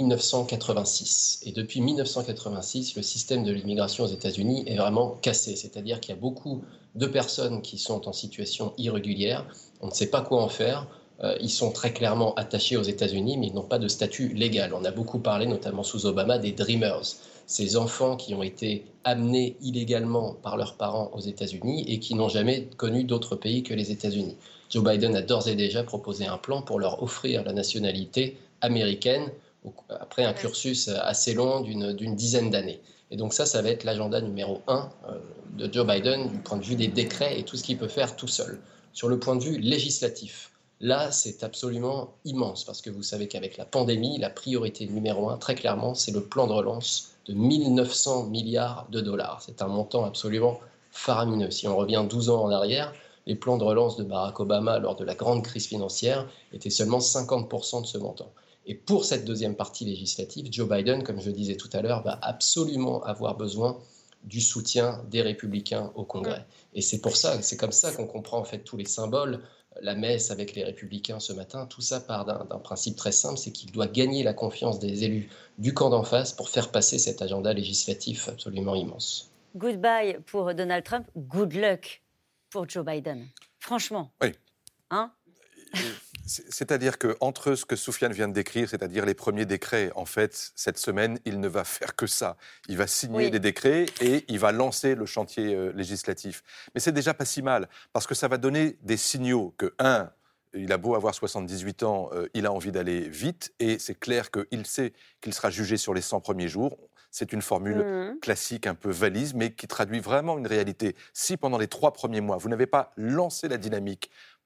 1986. Et depuis 1986, le système de l'immigration aux États-Unis est vraiment cassé. C'est-à-dire qu'il y a beaucoup de personnes qui sont en situation irrégulière. On ne sait pas quoi en faire. Ils sont très clairement attachés aux États-Unis, mais ils n'ont pas de statut légal. On a beaucoup parlé, notamment sous Obama, des Dreamers, ces enfants qui ont été amenés illégalement par leurs parents aux États-Unis et qui n'ont jamais connu d'autre pays que les États-Unis. Joe Biden a d'ores et déjà proposé un plan pour leur offrir la nationalité américaine après un cursus assez long d'une dizaine d'années. Et donc ça va être l'agenda numéro 1 de Joe Biden du point de vue des décrets et tout ce qu'il peut faire tout seul. Sur le point de vue législatif, là, c'est absolument immense parce que vous savez qu'avec la pandémie, la priorité numéro 1, très clairement, c'est le plan de relance de 1 900 milliards de dollars. C'est un montant absolument faramineux. Si on revient 12 ans en arrière, les plans de relance de Barack Obama lors de la grande crise financière étaient seulement 50% de ce montant. Et pour cette deuxième partie législative, Joe Biden, comme je disais tout à l'heure, va absolument avoir besoin du soutien des républicains au Congrès. Et c'est comme ça qu'on comprend en fait tous les symboles. La messe avec les républicains ce matin, tout ça part d'un principe très simple, c'est qu'il doit gagner la confiance des élus du camp d'en face pour faire passer cet agenda législatif absolument immense. Goodbye pour Donald Trump, good luck pour Joe Biden. Franchement. Oui. Hein ? C'est-à-dire qu'entre ce que Soufiane vient de décrire, c'est-à-dire les premiers décrets, en fait, cette semaine, il ne va faire que ça. Il va signer des décrets et il va lancer le chantier législatif. Mais c'est déjà pas si mal, parce que ça va donner des signaux que, il a beau avoir 78 ans, il a envie d'aller vite, et c'est clair qu'il sait qu'il sera jugé sur les 100 premiers jours. C'est une formule classique, un peu valise, mais qui traduit vraiment une réalité. Si pendant les 3 premiers mois, vous n'avez pas lancé la dynamique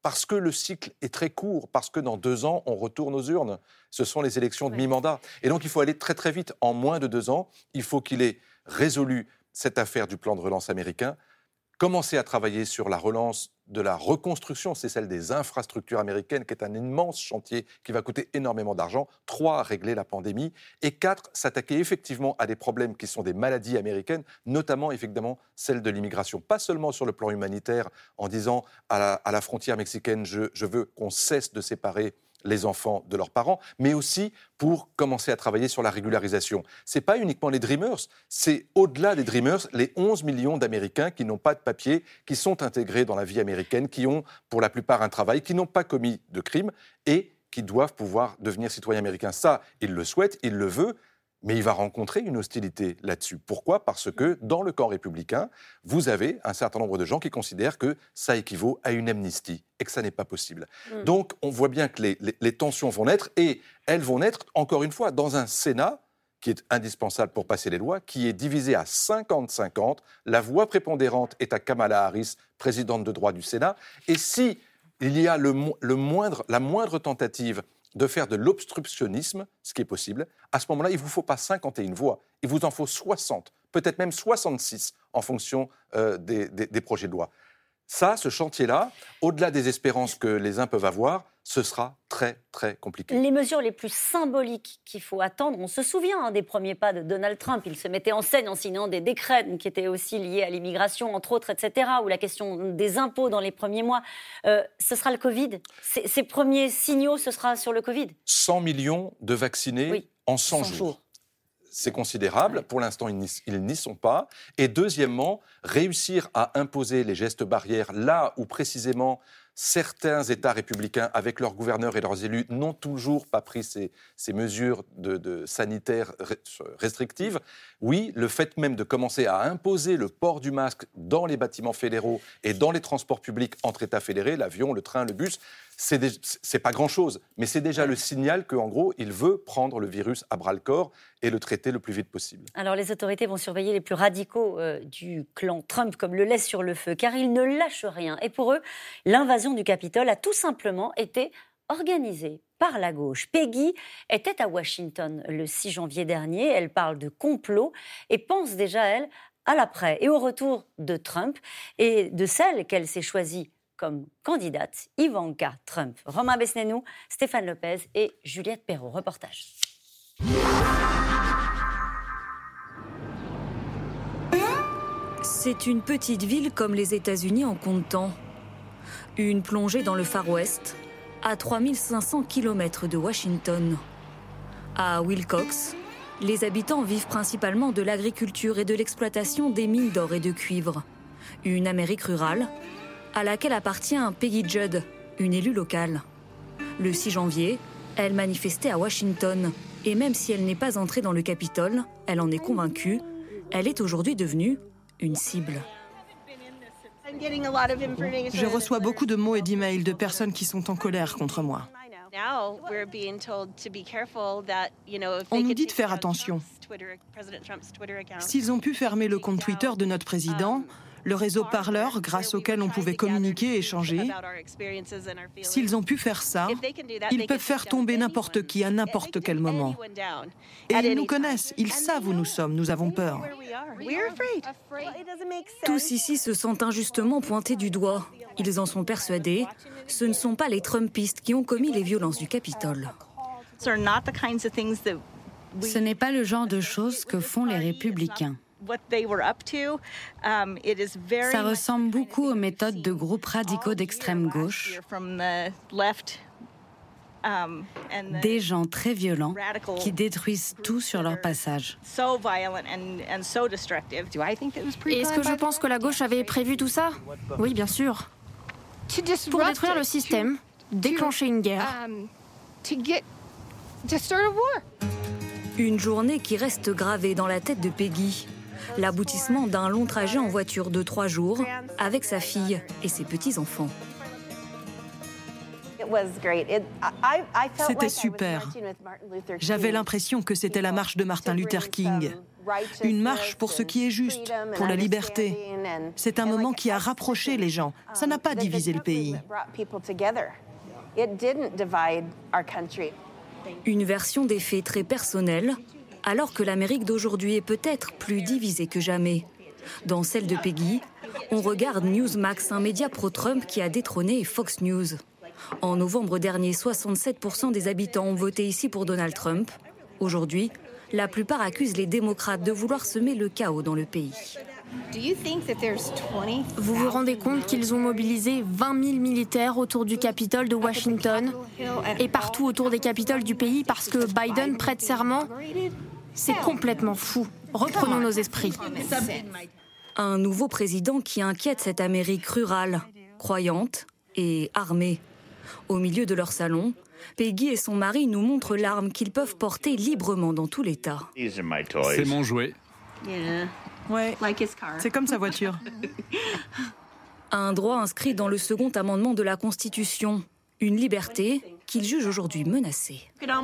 parce que le cycle est très court, parce que dans 2 ans, on retourne aux urnes. Ce sont les élections de mi-mandat. Et donc, il faut aller très très vite. En moins de 2 ans, il faut qu'il ait résolu cette affaire du plan de relance américain, commencer à travailler sur la relance de la reconstruction, c'est celle des infrastructures américaines, qui est un immense chantier qui va coûter énormément d'argent. 3, régler la pandémie. Et 4, s'attaquer effectivement à des problèmes qui sont des maladies américaines, notamment effectivement celle de l'immigration. Pas seulement sur le plan humanitaire, en disant à la frontière mexicaine, je veux qu'on cesse de séparer les enfants de leurs parents, mais aussi pour commencer à travailler sur la régularisation. Ce n'est pas uniquement les Dreamers, c'est au-delà des Dreamers, les 11 millions d'Américains qui n'ont pas de papier, qui sont intégrés dans la vie américaine, qui ont pour la plupart un travail, qui n'ont pas commis de crime et qui doivent pouvoir devenir citoyens américains. Ça, il le souhaite, il le veut, mais il va rencontrer une hostilité là-dessus. Pourquoi ? Parce que dans le camp républicain, vous avez un certain nombre de gens qui considèrent que ça équivaut à une amnistie et que ça n'est pas possible. Donc, on voit bien que les tensions vont naître, et elles vont naître, encore une fois, dans un Sénat qui est indispensable pour passer les lois, qui est divisé à 50-50. La voix prépondérante est à Kamala Harris, présidente de droit du Sénat. Et si il y a la moindre tentative de faire de l'obstructionnisme, ce qui est possible, à ce moment-là, il ne vous faut pas 51 voix, il vous en faut 60, peut-être même 66, en fonction des projets de loi. Ça, ce chantier-là, au-delà des espérances que les uns peuvent avoir, ce sera très, très compliqué. Les mesures les plus symboliques qu'il faut attendre, on se souvient des premiers pas de Donald Trump. Il se mettait en scène en signant des décrets qui étaient aussi liés à l'immigration, entre autres, etc., ou la question des impôts dans les premiers mois. Ce sera le Covid. Ces premiers signaux, ce sera sur le Covid. 100 millions de vaccinés en 100 jours. C'est considérable. Pour l'instant, ils n'y sont pas. Et deuxièmement, réussir à imposer les gestes barrières là où précisément certains États républicains, avec leurs gouverneurs et leurs élus, n'ont toujours pas pris ces mesures sanitaires restrictives. Oui, le fait même de commencer à imposer le port du masque dans les bâtiments fédéraux et dans les transports publics entre États fédérés, l'avion, le train, le bus, c'est pas grand-chose, mais c'est déjà le signal qu'en gros, il veut prendre le virus à bras-le-corps et le traiter le plus vite possible. Alors les autorités vont surveiller les plus radicaux du clan Trump comme le lait sur le feu, car ils ne lâchent rien. Et pour eux, l'invasion du Capitole a tout simplement été organisée par la gauche. Peggy était à Washington le 6 janvier dernier. Elle parle de complot et pense déjà, elle, à l'après et au retour de Trump et de celle qu'elle s'est choisie comme candidate, Ivanka Trump. Romain Besnénou, Stéphane Lopez et Juliette Perrault. Reportage. C'est une petite ville comme les États-Unis en compte tant. Une plongée dans le Far West, à 3500 km de Washington. À Wilcox, les habitants vivent principalement de l'agriculture et de l'exploitation des mines d'or et de cuivre. Une Amérique rurale à laquelle appartient Peggy Judd, une élue locale. Le 6 janvier, elle manifestait à Washington. Et même si elle n'est pas entrée dans le Capitole, elle en est convaincue, elle est aujourd'hui devenue une cible. Je reçois beaucoup de mots et d'emails de personnes qui sont en colère contre moi. On nous dit de faire attention. S'ils ont pu fermer le compte Twitter de notre président, le réseau Parler, grâce auquel on pouvait communiquer et échanger, s'ils ont pu faire ça, ils peuvent faire tomber n'importe qui à n'importe quel moment. Et ils nous connaissent, ils savent où nous sommes, nous avons peur. Tous ici se sentent injustement pointés du doigt. Ils en sont persuadés. Ce ne sont pas les Trumpistes qui ont commis les violences du Capitole. Ce n'est pas le genre de choses que font les républicains. Ça ressemble beaucoup aux méthodes de groupes radicaux d'extrême gauche. Des gens très violents qui détruisent tout sur leur passage. Est-ce que je pense que la gauche avait prévu tout ça ? Oui, bien sûr. Pour détruire le système, déclencher une guerre. Une journée qui reste gravée dans la tête de Peggy. L'aboutissement d'un long trajet en voiture de 3 jours avec sa fille et ses petits-enfants. C'était super. J'avais l'impression que c'était la marche de Martin Luther King. Une marche pour ce qui est juste, pour la liberté. C'est un moment qui a rapproché les gens. Ça n'a pas divisé le pays. Une version des faits très personnelle, alors que l'Amérique d'aujourd'hui est peut-être plus divisée que jamais. Dans celle de Peggy, on regarde Newsmax, un média pro-Trump qui a détrôné Fox News. En novembre dernier, 67% des habitants ont voté ici pour Donald Trump. Aujourd'hui, la plupart accusent les démocrates de vouloir semer le chaos dans le pays. Vous vous rendez compte qu'ils ont mobilisé 20 000 militaires autour du Capitole de Washington et partout autour des capitoles du pays parce que Biden prête serment? C'est complètement fou. Reprenons nos esprits. Un nouveau président qui inquiète cette Amérique rurale, croyante et armée. Au milieu de leur salon, Peggy et son mari nous montrent l'arme qu'ils peuvent porter librement dans tout l'État. C'est mon jouet. Ouais, c'est comme sa voiture. Un droit inscrit dans le second amendement de la Constitution. Une liberté qu'ils jugent aujourd'hui menacée.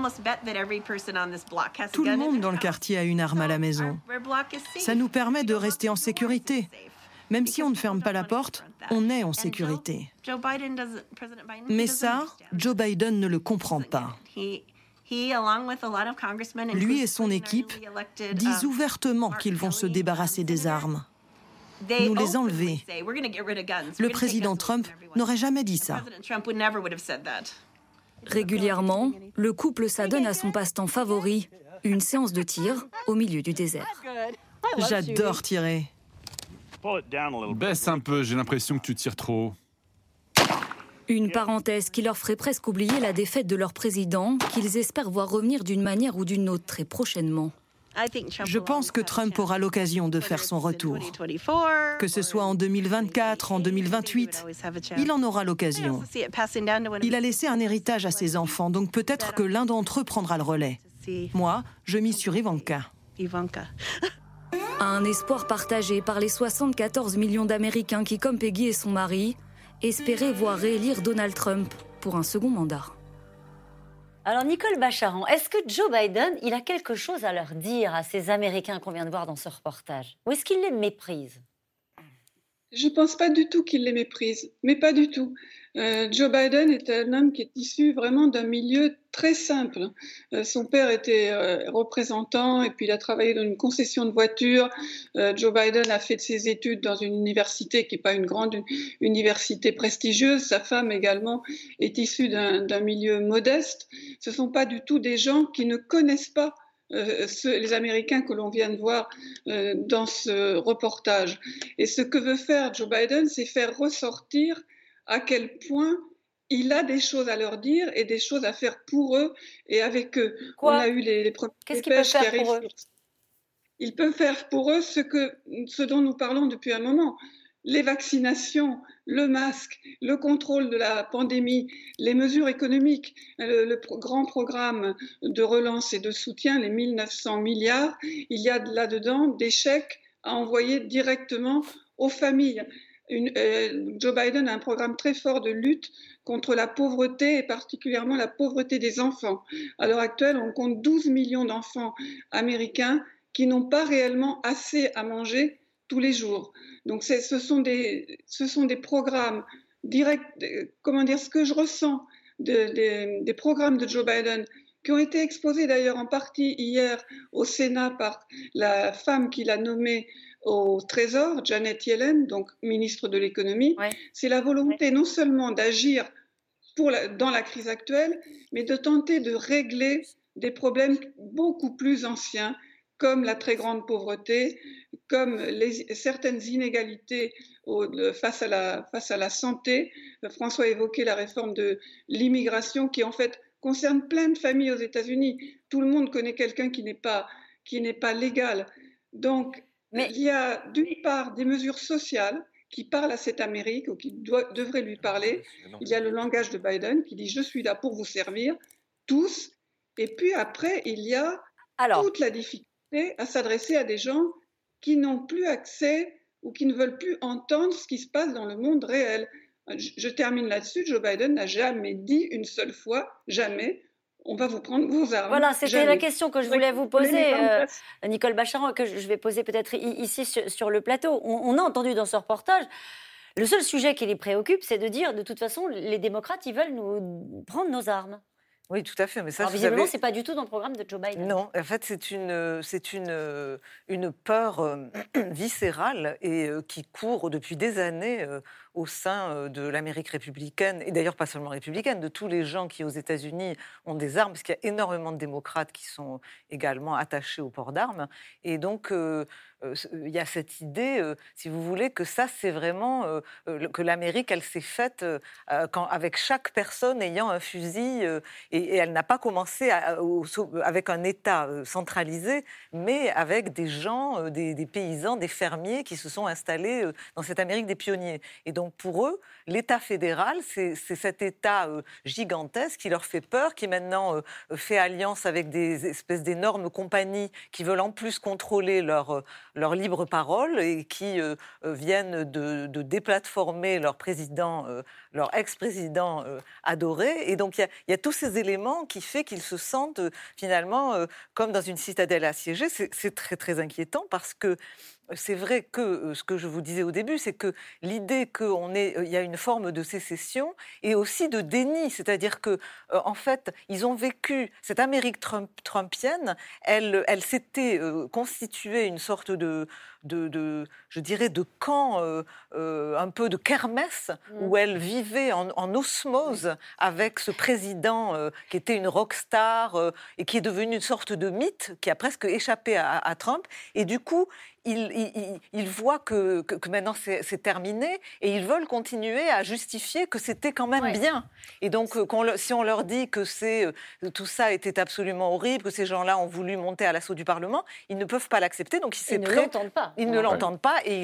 Tout le monde dans le quartier a une arme à la maison. Ça nous permet de rester en sécurité. Même si on ne ferme pas la porte, on est en sécurité. Mais ça, Joe Biden ne le comprend pas. Lui et son équipe disent ouvertement qu'ils vont se débarrasser des armes, nous les enlever. Le président Trump n'aurait jamais dit ça. Régulièrement, le couple s'adonne à son passe-temps favori, une séance de tir au milieu du désert. J'adore tirer. Baisse un peu, j'ai l'impression que tu tires trop haut. Une parenthèse qui leur ferait presque oublier la défaite de leur président, qu'ils espèrent voir revenir d'une manière ou d'une autre très prochainement. Je pense que Trump aura l'occasion de faire son retour. Que ce soit en 2024, en 2028, il en aura l'occasion. Il a laissé un héritage à ses enfants, donc peut-être que l'un d'entre eux prendra le relais. Moi, je mise sur Ivanka. Un espoir partagé par les 74 millions d'Américains qui, comme Peggy et son mari, espéraient voir réélire Donald Trump pour un second mandat. Alors Nicole Bacharan, est-ce que Joe Biden, il a quelque chose à leur dire à ces Américains qu'on vient de voir dans ce reportage? Ou est-ce qu'il les méprise? Je ne pense pas du tout qu'il les méprise, mais pas du tout. Joe Biden est un homme qui est issu vraiment d'un milieu très simple. Son père était représentant et puis il a travaillé dans une concession de voitures. Joe Biden a fait ses études dans une université qui n'est pas une grande université prestigieuse. Sa femme également est issue d'un milieu modeste. Ce ne sont pas du tout des gens qui ne connaissent pas les Américains que l'on vient de voir dans ce reportage. Et ce que veut faire Joe Biden, c'est faire ressortir à quel point il a des choses à leur dire et des choses à faire pour eux et avec eux. Quoi? On a eu les premiers Qu'est-ce qu'il peut faire pour eux? Il peut faire pour eux ce dont nous parlons depuis un moment. Les vaccinations, le masque, le contrôle de la pandémie, les mesures économiques, le grand programme de relance et de soutien, les 1900 milliards, il y a là-dedans des chèques à envoyer directement aux familles. Joe Biden a un programme très fort de lutte contre la pauvreté et particulièrement la pauvreté des enfants. À l'heure actuelle, on compte 12 millions d'enfants américains qui n'ont pas réellement assez à manger tous les jours. Donc ce sont des programmes directs, comment dire, ce que je ressens des programmes de Joe Biden qui ont été exposés d'ailleurs en partie hier au Sénat par la femme qu'il a nommée au Trésor, Janet Yellen, donc ministre de l'économie. Ouais. C'est la volonté non seulement d'agir dans la crise actuelle, mais de tenter de régler des problèmes beaucoup plus anciens, comme la très grande pauvreté, comme certaines inégalités face à la santé. François a évoqué la réforme de l'immigration qui en fait concerne plein de familles aux États-Unis. Tout le monde connaît quelqu'un qui n'est pas légal. Donc, il y a d'une part des mesures sociales qui parlent à cette Amérique ou qui devraient lui parler. Il y a le langage de Biden qui dit « Je suis là pour vous servir, tous ». Et puis après, il y a toute la difficulté à s'adresser à des gens qui n'ont plus accès ou qui ne veulent plus entendre ce qui se passe dans le monde réel. Je termine là-dessus. Joe Biden n'a jamais dit une seule fois, jamais, on va vous prendre vos armes. Voilà, c'était Jamais. la question que je voulais vous poser, place. Nicole Bacharan, que je vais poser peut-être ici sur le plateau. On a entendu dans ce reportage, le seul sujet qui les préoccupe, c'est de dire, de toute façon, les démocrates, ils veulent nous prendre nos armes. Oui, tout à fait. Mais ça, Alors, visiblement, c'est pas du tout dans le programme de Joe Biden. Non, en fait, c'est une peur viscérale et qui court depuis des années au sein de l'Amérique républicaine, et d'ailleurs pas seulement républicaine, de tous les gens qui aux États-Unis ont des armes, parce qu'il y a énormément de démocrates qui sont également attachés au port d'armes. Et donc, il y a cette idée, si vous voulez, que ça, c'est vraiment que l'Amérique, elle s'est faite avec chaque personne ayant un fusil, et elle n'a pas commencé avec un État centralisé, mais avec des gens, des paysans, des fermiers qui se sont installés dans cette Amérique des pionniers. Et donc, pour eux, l'État fédéral, c'est cet État gigantesque qui leur fait peur, qui maintenant fait alliance avec des espèces d'énormes compagnies qui veulent en plus contrôler leur libre parole et qui viennent de déplatformer leur président, leur ex-président adoré. Et donc, il y a tous ces éléments qui font qu'ils se sentent finalement comme dans une citadelle assiégée. C'est très, très inquiétant parce que c'est vrai que ce que je vous disais au début, c'est que l'idée qu'il y a une forme de sécession et aussi de déni, c'est-à-dire que en fait, ils ont vécu cette Amérique trumpienne, elle s'était constituée une sorte je dirais, de camp, un peu de kermesse, où elle vivait en osmose avec ce président qui était une rockstar et qui est devenu une sorte de mythe, qui a presque échappé à Trump. Et du coup, ils voient que maintenant c'est terminé et ils veulent continuer à justifier que c'était quand même bien. Et donc, si on leur dit que tout ça était absolument horrible, que ces gens-là ont voulu monter à l'assaut du Parlement, ils ne peuvent pas l'accepter. Donc, ils ne l'entendent pas. Ils ne l'entendent pas et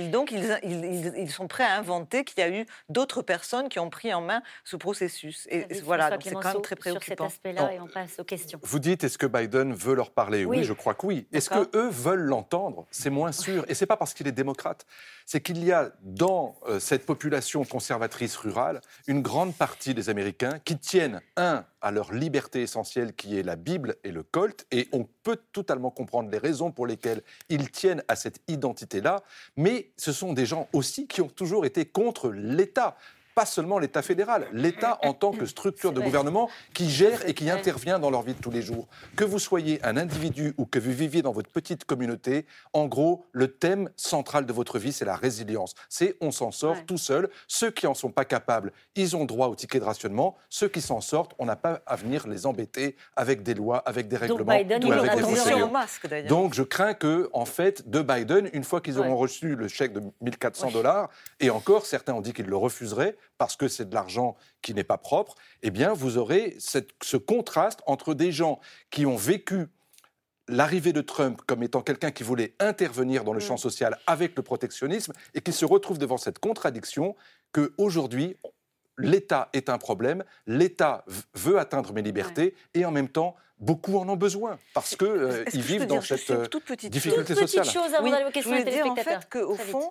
ils sont prêts à inventer qu'il y a eu d'autres personnes qui ont pris en main ce processus. Et voilà, donc c'est quand même très préoccupant. Sur cet aspect-là, et on passe aux questions. Vous dites, est-ce que Biden veut leur parler ? Oui, je crois que oui. Est-ce qu'eux veulent l'entendre ? C'est moins sûr. Et ce n'est pas parce qu'il est démocrate. C'est qu'il y a dans cette population conservatrice rurale une grande partie des Américains qui tiennent, à leur liberté essentielle qui est la Bible et le Colt, et on peut totalement comprendre les raisons pour lesquelles ils tiennent à cette identité-là, mais ce sont des gens aussi qui ont toujours été contre l'État. Pas seulement l'État fédéral, l'État en tant que structure de gouvernement qui gère et qui intervient dans leur vie de tous les jours. Que vous soyez un individu ou que vous viviez dans votre petite communauté, en gros, le thème central de votre vie, c'est la résilience. C'est on s'en sort tout seul. Ceux qui n'en sont pas capables, ils ont droit au ticket de rationnement. Ceux qui s'en sortent, on n'a pas à venir les embêter avec des lois, avec des règlements ou avec des procédures. Donc je crains que, en fait, de Biden, une fois qu'ils auront reçu le chèque de $1 400, et encore, certains ont dit qu'ils le refuseraient, parce que c'est de l'argent qui n'est pas propre, eh bien, vous aurez ce contraste entre des gens qui ont vécu l'arrivée de Trump comme étant quelqu'un qui voulait intervenir dans le champ social avec le protectionnisme et qui se retrouvent devant cette contradiction qu'aujourd'hui, l'État est un problème, l'État veut atteindre mes libertés et en même temps, beaucoup en ont besoin parce qu'ils vivent dans cette difficulté sociale. Toute petite chose avant d'aller aux questions des téléspectateurs. Je voulais dire en fait qu'au fond,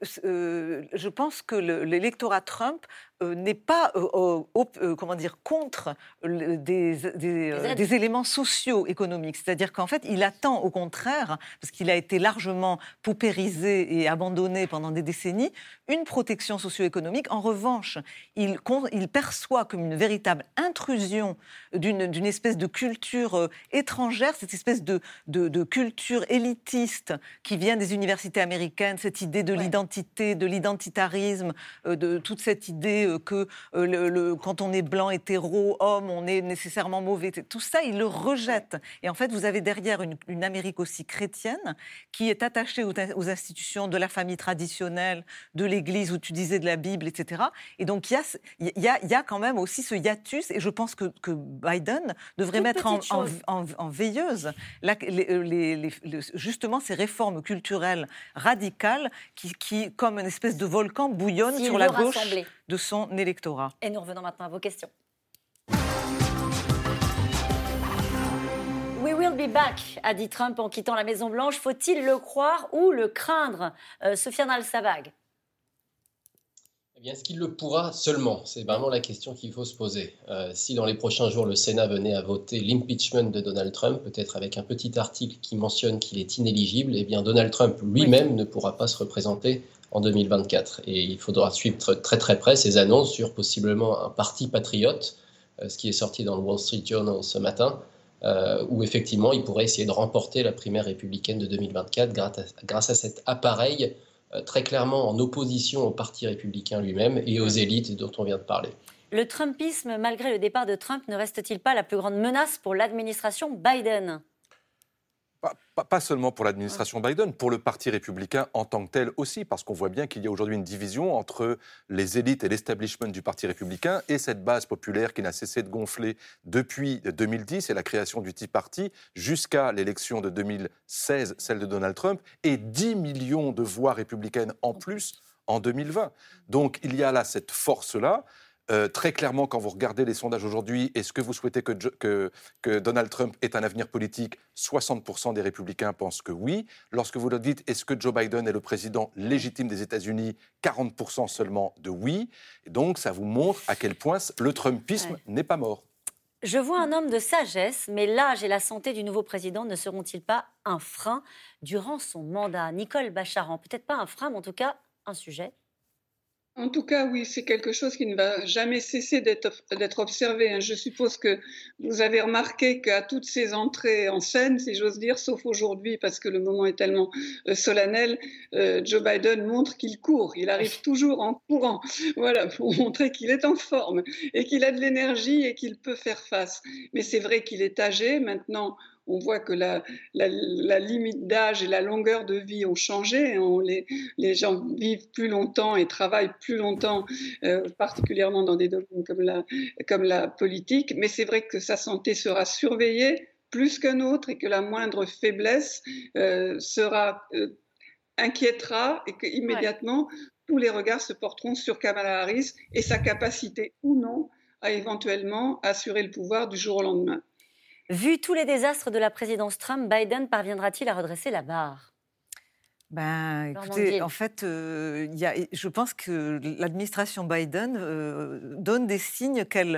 je pense que l'électorat Trump n'est pas contre des éléments socio-économiques. C'est-à-dire qu'en fait, il attend au contraire, parce qu'il a été largement paupérisé et abandonné pendant des décennies, une protection socio-économique. En revanche, il perçoit comme une véritable intrusion d'une espèce de culture étrangère, cette espèce de culture élitiste qui vient des universités américaines, cette idée de l'identité, de l'identitarisme, de toute cette idée que quand on est blanc, hétéro, homme, on est nécessairement mauvais. Tout ça, il le rejette. Et en fait, vous avez derrière une Amérique aussi chrétienne qui est attachée aux institutions de la famille traditionnelle, de l'Église, où tu disais de la Bible, etc. Et donc, il y a quand même aussi ce hiatus, et je pense que Biden devrait mettre en veilleuse justement ces réformes culturelles radicales qui comme une espèce de volcan, bouillonnent sur la gauche de son électorat. Et nous revenons maintenant à vos questions. We will be back, a dit Trump en quittant la Maison-Blanche. Faut-il le croire ou le craindre ? Sofiane Al-Savag. Eh bien, est-ce qu'il le pourra seulement? C'est vraiment la question qu'il faut se poser. Si dans les prochains jours, le Sénat venait à voter l'impeachment de Donald Trump, peut-être avec un petit article qui mentionne qu'il est inéligible, eh bien Donald Trump lui-même ne pourra pas se représenter en 2024. Et il faudra suivre très très près ces annonces sur possiblement un parti patriote, ce qui est sorti dans le Wall Street Journal ce matin, où effectivement il pourrait essayer de remporter la primaire républicaine de 2024 grâce à cet appareil très clairement en opposition au Parti républicain lui-même et aux élites dont on vient de parler. Le Trumpisme, malgré le départ de Trump, ne reste-t-il pas la plus grande menace pour l'administration Biden ? Pas seulement pour l'administration Biden, pour le Parti républicain en tant que tel aussi, parce qu'on voit bien qu'il y a aujourd'hui une division entre les élites et l'establishment du Parti républicain et cette base populaire qui n'a cessé de gonfler depuis 2010 et la création du Tea Party jusqu'à l'élection de 2016, celle de Donald Trump, et 10 millions de voix républicaines en plus en 2020. Donc il y a là cette force-là. Très clairement, quand vous regardez les sondages aujourd'hui, est-ce que vous souhaitez que Donald Trump ait un avenir politique ? 60% des républicains pensent que oui. Lorsque vous leur dites, est-ce que Joe Biden est le président légitime des États-Unis ? 40% seulement de oui. Et donc, ça vous montre à quel point le Trumpisme n'est pas mort. Je vois un homme de sagesse, mais l'âge et la santé du nouveau président ne seront-ils pas un frein durant son mandat ? Nicole Bacharan, peut-être pas un frein, mais en tout cas un sujet. En tout cas, oui, c'est quelque chose qui ne va jamais cesser d'être observé. Je suppose que vous avez remarqué qu'à toutes ces entrées en scène, si j'ose dire, sauf aujourd'hui parce que le moment est tellement solennel, Joe Biden montre qu'il court. Il arrive toujours en courant, voilà, pour montrer qu'il est en forme et qu'il a de l'énergie et qu'il peut faire face. Mais c'est vrai qu'il est âgé maintenant. On voit que la limite d'âge et la longueur de vie ont changé. Les gens vivent plus longtemps et travaillent plus longtemps, particulièrement dans des domaines comme la politique. Mais c'est vrai que sa santé sera surveillée plus qu'un autre et que la moindre faiblesse inquiétera et qu'immédiatement, tous les regards se porteront sur Kamala Harris et sa capacité ou non à éventuellement assurer le pouvoir du jour au lendemain. Vu tous les désastres de la présidence Trump, Biden parviendra-t-il à redresser la barre ? Écoutez, en fait, je pense que l'administration Biden donne des signes qu'elle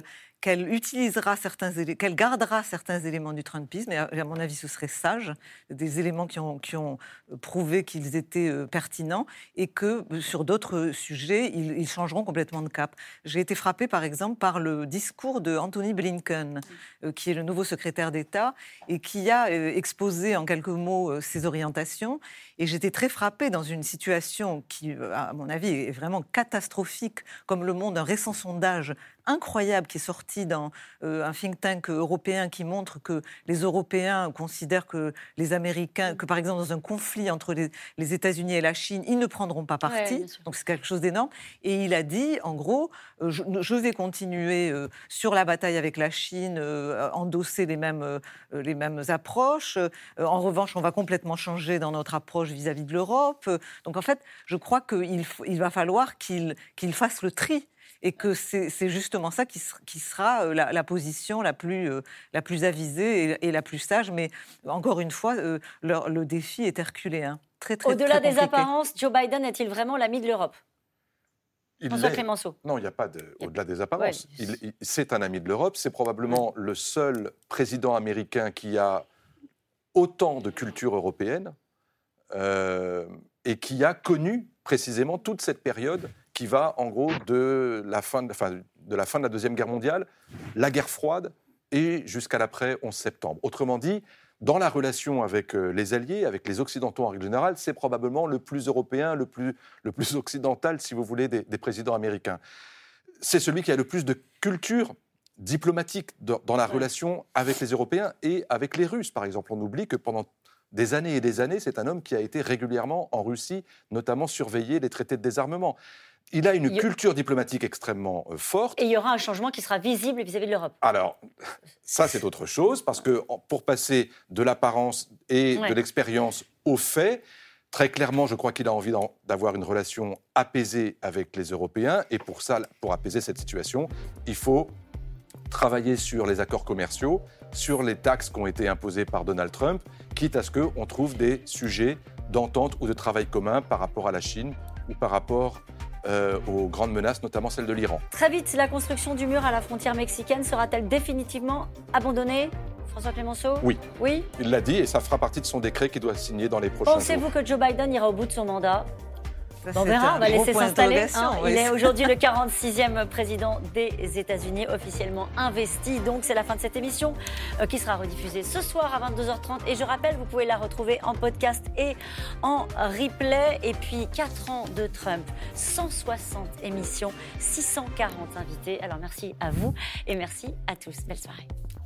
gardera certains éléments du Trumpisme, et à mon avis, ce serait sage, des éléments qui ont prouvé qu'ils étaient pertinents, et que sur d'autres sujets, ils changeront complètement de cap. J'ai été frappée, par exemple, par le discours de Anthony Blinken, qui est le nouveau secrétaire d'État, et qui a exposé en quelques mots ses orientations. Et j'étais très frappée dans une situation qui, à mon avis, est vraiment catastrophique, comme le montre un récent sondage incroyable qui est sorti dans un think tank européen qui montre que les Européens considèrent que les Américains, que par exemple dans un conflit entre les États-Unis et la Chine, ils ne prendront pas parti. Donc c'est quelque chose d'énorme. Et il a dit, en gros, je vais continuer sur la bataille avec la Chine, endosser les mêmes approches. En revanche, on va complètement changer dans notre approche vis-à-vis de l'Europe. Donc en fait, je crois qu'il va falloir qu'il fasse le tri. Et que c'est justement ça qui sera la position la plus avisée et la plus sage. Mais encore une fois, le défi est herculéen. Très, très, Au-delà très des apparences, Joe Biden est-il vraiment l'ami de l'Europe ? François Clémenceau. Non, il n'y a pas au-delà des apparences. Ouais. C'est un ami de l'Europe. C'est probablement le seul président américain qui a autant de culture européenne et qui a connu précisément toute cette période qui va, en gros, de la fin de la Deuxième Guerre mondiale, la guerre froide, et jusqu'à l'après 11 septembre. Autrement dit, dans la relation avec les Alliés, avec les Occidentaux en règle générale, c'est probablement le plus européen, le plus occidental, si vous voulez, des présidents américains. C'est celui qui a le plus de culture diplomatique dans la relation avec les Européens et avec les Russes, par exemple. On oublie que pendant des années et des années, c'est un homme qui a été régulièrement en Russie, notamment surveiller les traités de désarmement. Il a une culture diplomatique extrêmement forte. Et il y aura un changement qui sera visible vis-à-vis de l'Europe. Alors, ça c'est autre chose, parce que pour passer de l'apparence et de l'expérience aux faits, très clairement, je crois qu'il a envie d'avoir une relation apaisée avec les Européens. Et pour ça, pour apaiser cette situation, il faut travailler sur les accords commerciaux, sur les taxes qui ont été imposées par Donald Trump, quitte à ce qu'on trouve des sujets d'entente ou de travail commun par rapport à la Chine ou par rapport aux grandes menaces, notamment celle de l'Iran. Très vite, la construction du mur à la frontière mexicaine sera-t-elle définitivement abandonnée ? François Clémenceau ? Oui. Oui ? Il l'a dit et ça fera partie de son décret qu'il doit signer dans les prochains jours. Pensez-vous que Joe Biden ira au bout de son mandat ? On verra, on va laisser s'installer. Oui. Il est aujourd'hui le 46e président des États-Unis, officiellement investi. Donc, c'est la fin de cette émission qui sera rediffusée ce soir à 22h30. Et je rappelle, vous pouvez la retrouver en podcast et en replay. Et puis, 4 ans de Trump, 160 émissions, 640 invités. Alors, merci à vous et merci à tous. Belle soirée.